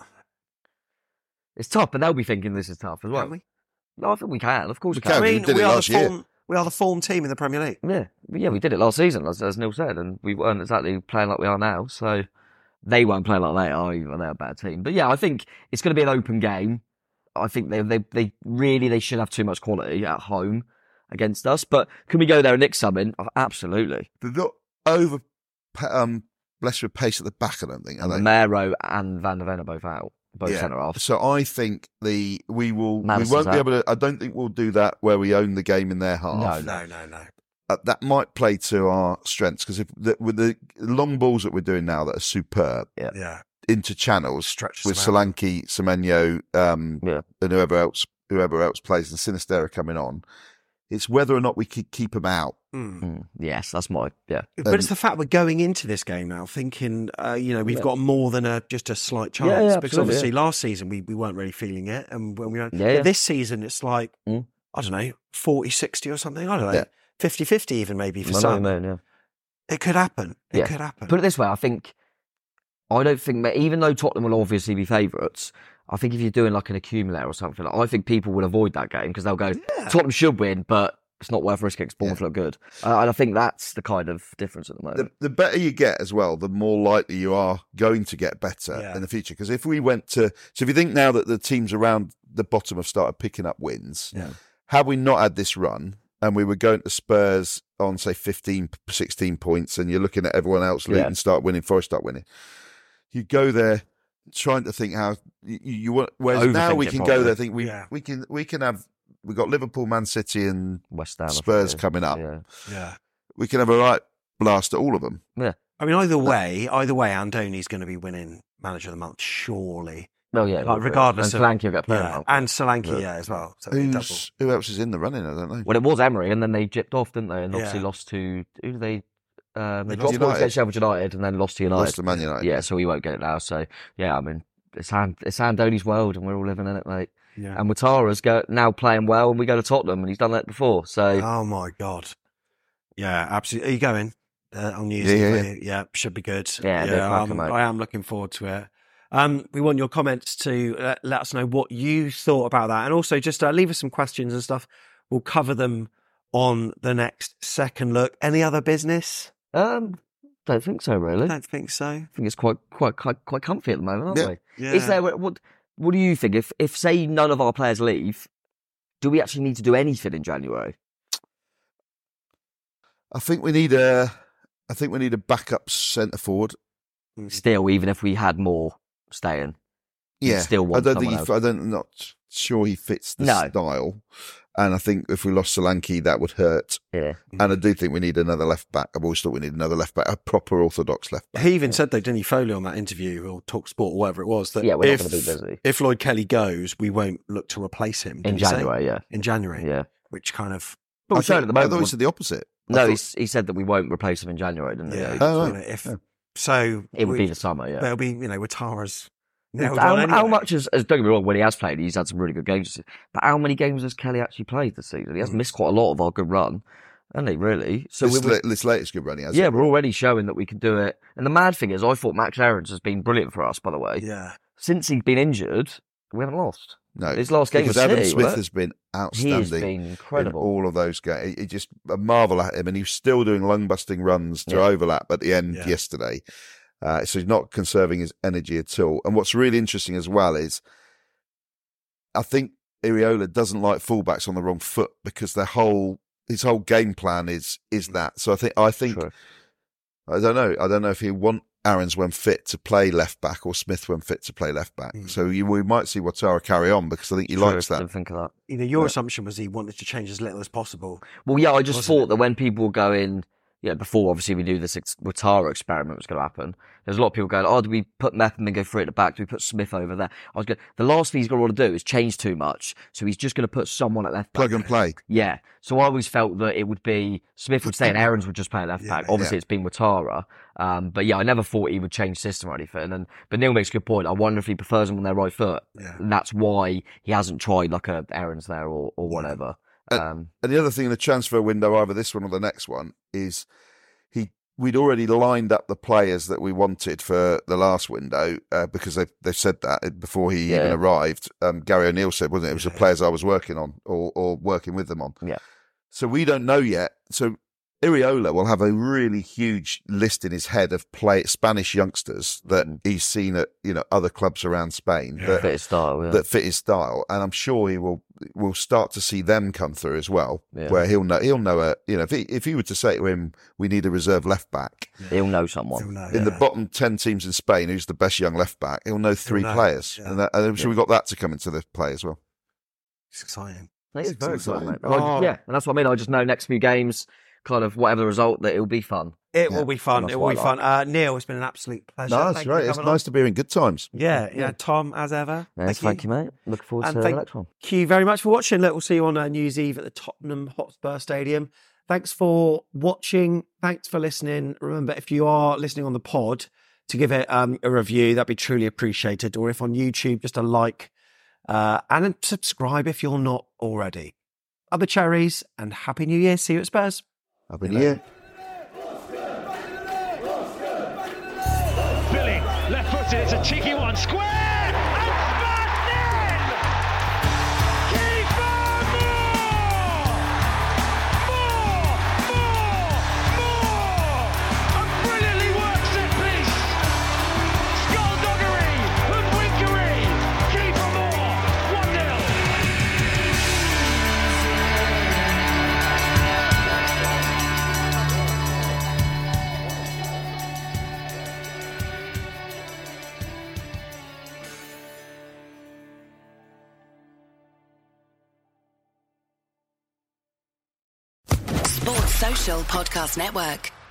It's tough, but they'll be thinking this is tough as well. can we? No, I think we can. Of course, We we can. can. I we mean, did we it are last the year. form, we are the form team in the Premier League. Yeah, yeah, we did it last season, as, as Neil said, and we weren't exactly playing like we are now. So they won't play like they are either. They're a bad team. But yeah, I think it's going to be an open game. I think they they they really they should have too much quality at home against us. But can we go there and nick something? Oh, absolutely. They're not over um, blessed with pace at the back, I don't think. Are And they? Romero and Van der Ven are both out, both Yeah. centre halves. So I think the we will Madison's we won't be out. able to. I don't think we'll do that where we own the game in their half. No, no, no. Uh, that might play to our strengths because if the, with the long balls that we're doing now that are superb Yeah. Yeah. into channels Stretches with them out. Solanke, Semenyo, um, Yeah. and whoever else whoever else plays and Sinistera coming on. It's whether or not we could keep them out. Mm. Mm, yes, that's my yeah. But it's the fact we're going into this game now thinking, uh, you know, we've Yeah. got more than a just a slight chance. Yeah, yeah, because absolutely, obviously yeah. last season we, we weren't really feeling it. And when we were, Yeah, yeah. but this season it's like, Mm. I don't know, forty sixty or something. I don't know. Yeah. fifty fifty even maybe for I know some. what you mean, yeah. It could happen. It Yeah. could happen. Put it this way, I think I don't think that even though Tottenham will obviously be favourites, I think if you're doing like an accumulator or something, like, I think people will avoid that game because they'll go, Yeah. Tottenham should win, but it's not worth risking because Bournemouth Yeah. look good. Uh, and I think that's the kind of difference at the moment. The, the better you get as well, the more likely you are going to get better Yeah. in the future. Because if we went to, so if you think now that the teams around the bottom have started picking up wins, Yeah. had we not had this run and we were going to Spurs on say fifteen, sixteen points, and you're looking at everyone else leading, Yeah. start winning, Forest start winning, you go there trying to think how you, you want. Whereas now Overthink we it can probably. go there, think we Yeah. we can we can have. We've got Liverpool, Man City, and West Ham, I think Spurs it is. coming up. Yeah. yeah. We can have a right blast at all of them. I mean, either way, either way, Andoni's going to be winning Manager of the Month, surely. Well, yeah. Like, well, regardless and of- Solanke will get player of the Yeah. month. And Solanke, Yeah. yeah, as well. So it'll be double. Who's, who else is in the running? I don't know. Well, it was Emery, and then they jipped off, didn't they? And obviously Yeah. lost to who did they? Um, they Lost dropped to points United. against Sheffield United, and then lost to United. Lost to Man United. Yeah, so we won't get it now. So yeah, I mean, it's And, it's Andoni's world, and we're all living in it, mate. Yeah. And Watara's go, now playing well, and we go to Tottenham, and he's done that before. So Oh my God. Yeah, absolutely. Are you going uh, on New Year's Yeah, yeah, Eve? Yeah, should be good. Yeah, they're cracking, um, mate. I am looking forward to it. Um, we want your comments to uh, let us know what you thought about that, and also just uh, leave us some questions and stuff. We'll cover them on the next second look. Any other business? um, don't think so, really. I don't think so. I think it's quite quite quite quite comfy at the moment, aren't Yeah. we? Yeah. Is there what what do you think if if say none of our players leave? do we actually need to do anything in January? I think we need a. I think we need a backup centre forward. Still, even if we had more staying, yeah, still want I don't think he, else. I don't not sure he fits the No. style, and I think if we lost Solanke, that would hurt. Yeah, and I do think we need another left back. I've always thought we need another left back, a proper orthodox left back. He even said though, didn't he, Foley on that interview or Talk Sport or whatever it was, that Yeah, we're not if, gonna be busy. if Lloyd Kelly goes, we won't look to replace him. In didn't he say? January, yeah. In January, Yeah. which kind of. But I, we don't think, at the moment. I thought he said the opposite. I No, thought- he's, he said that we won't replace him in January, didn't Yeah. he? Oh, you right. know, if, Yeah. So It would we- be the summer, yeah. There'll be, you know, Watara's nailed How, on anyway. how much has, as don't get me wrong, when he has played, he's had some really good games. But how many games has Kelly actually played this season? He has missed quite a lot of our good run, hasn't he, really? So this, we were, la- this latest good run he has. yeah, we're already showing that we can do it. And the mad thing is, I thought Max Aarons has been brilliant for us, by the way. Yeah. Since he's been injured, we haven't lost. No, His last game because was Adam City, Smith wasn't it? has been He outstanding. has been incredible. In all of those games. He, he just a marvel at him, and he was still doing lung busting runs to Yeah. overlap at the end Yeah. yesterday. Uh, so he's not conserving his energy at all. And what's really interesting as well is, I think Iraola doesn't like fullbacks on the wrong foot because their whole his whole game plan is is that. So I think I think True. I don't know. I don't know if he want Aarons when fit to play left back or Smith when fit to play left back. Mm. So you, we might see Ouattara carry on because I think he True, likes that. Didn't think of that. You know, your Yeah. assumption was he wanted to change as little as possible. Well, yeah, I just Wasn't thought it? that when people were going, yeah, before obviously we knew this ex- Ouattara experiment was going to happen, there's a lot of people going, oh, do we put Mepham and go free at the back? Do we put Smith over there? I was going, the last thing he's going to want to do is change too much. So he's just going to put someone at left back. Plug and play. Yeah. So I always felt that it would be Smith would stay and Aarons would just play at left back. Obviously, yeah. it's been Ouattara. Um, but yeah, I never thought he would change system or anything. And but Neil makes a good point. I wonder if he prefers them on their right foot. Yeah. And that's why he hasn't tried like a Aarons there or, or whatever. Um, And the other thing in the transfer window, either this one or the next one, is he we'd already lined up the players that we wanted for the last window uh, because they they said that before he Yeah. even arrived. Um, Gary O'Neill said, wasn't it? It was the players I was working on or, or working with them on. Yeah. So we don't know yet. So Iraola will have a really huge list in his head of play Spanish youngsters that he's seen at you know other clubs around Spain that fit his style, yeah. that fit his style, and I'm sure he will will start to see them come through as well. Yeah. Where he'll know he'll know a you know if he if he were to say to him, we need a reserve left back He'll know someone. He'll know, in the yeah. bottom ten teams in Spain, who's the best young left back, he'll know three know, players, yeah. and, that, and I'm sure we got that to come into the play as well. It's exciting. It is very exciting. exciting, mate. Oh. Like, yeah, and that's what I mean. I just know next few games, kind of whatever the result, that it'll be fun. It Yeah. will be fun. That's It what will be I fun. Uh, Neil, it's been an absolute pleasure. No, that's Thank you right. for It's coming on. nice to be here in good times. Yeah, yeah. Tom, as ever. Yes, thank you, mate. Looking forward And to thank the next one. you very much for watching. Look, we'll see you on uh, New Year's Eve at the Tottenham Hotspur Stadium. Thanks for watching. Thanks for listening. Remember, if you are listening on the pod, to give it um, a review, that'd be truly appreciated. Or if on YouTube, just a like uh, and a subscribe if you're not already. Other cherries and Happy New Year. See you at Spurs. Happy New Year. Billy, left footed, it's a cheeky one, square, and smashed in! Kiefer Moore! Moore! Moore! Moore! A brilliantly worked set piece! Skullduggery, hoodwinkery, Kiefer Moore, one nil. Sports Social Podcast Network.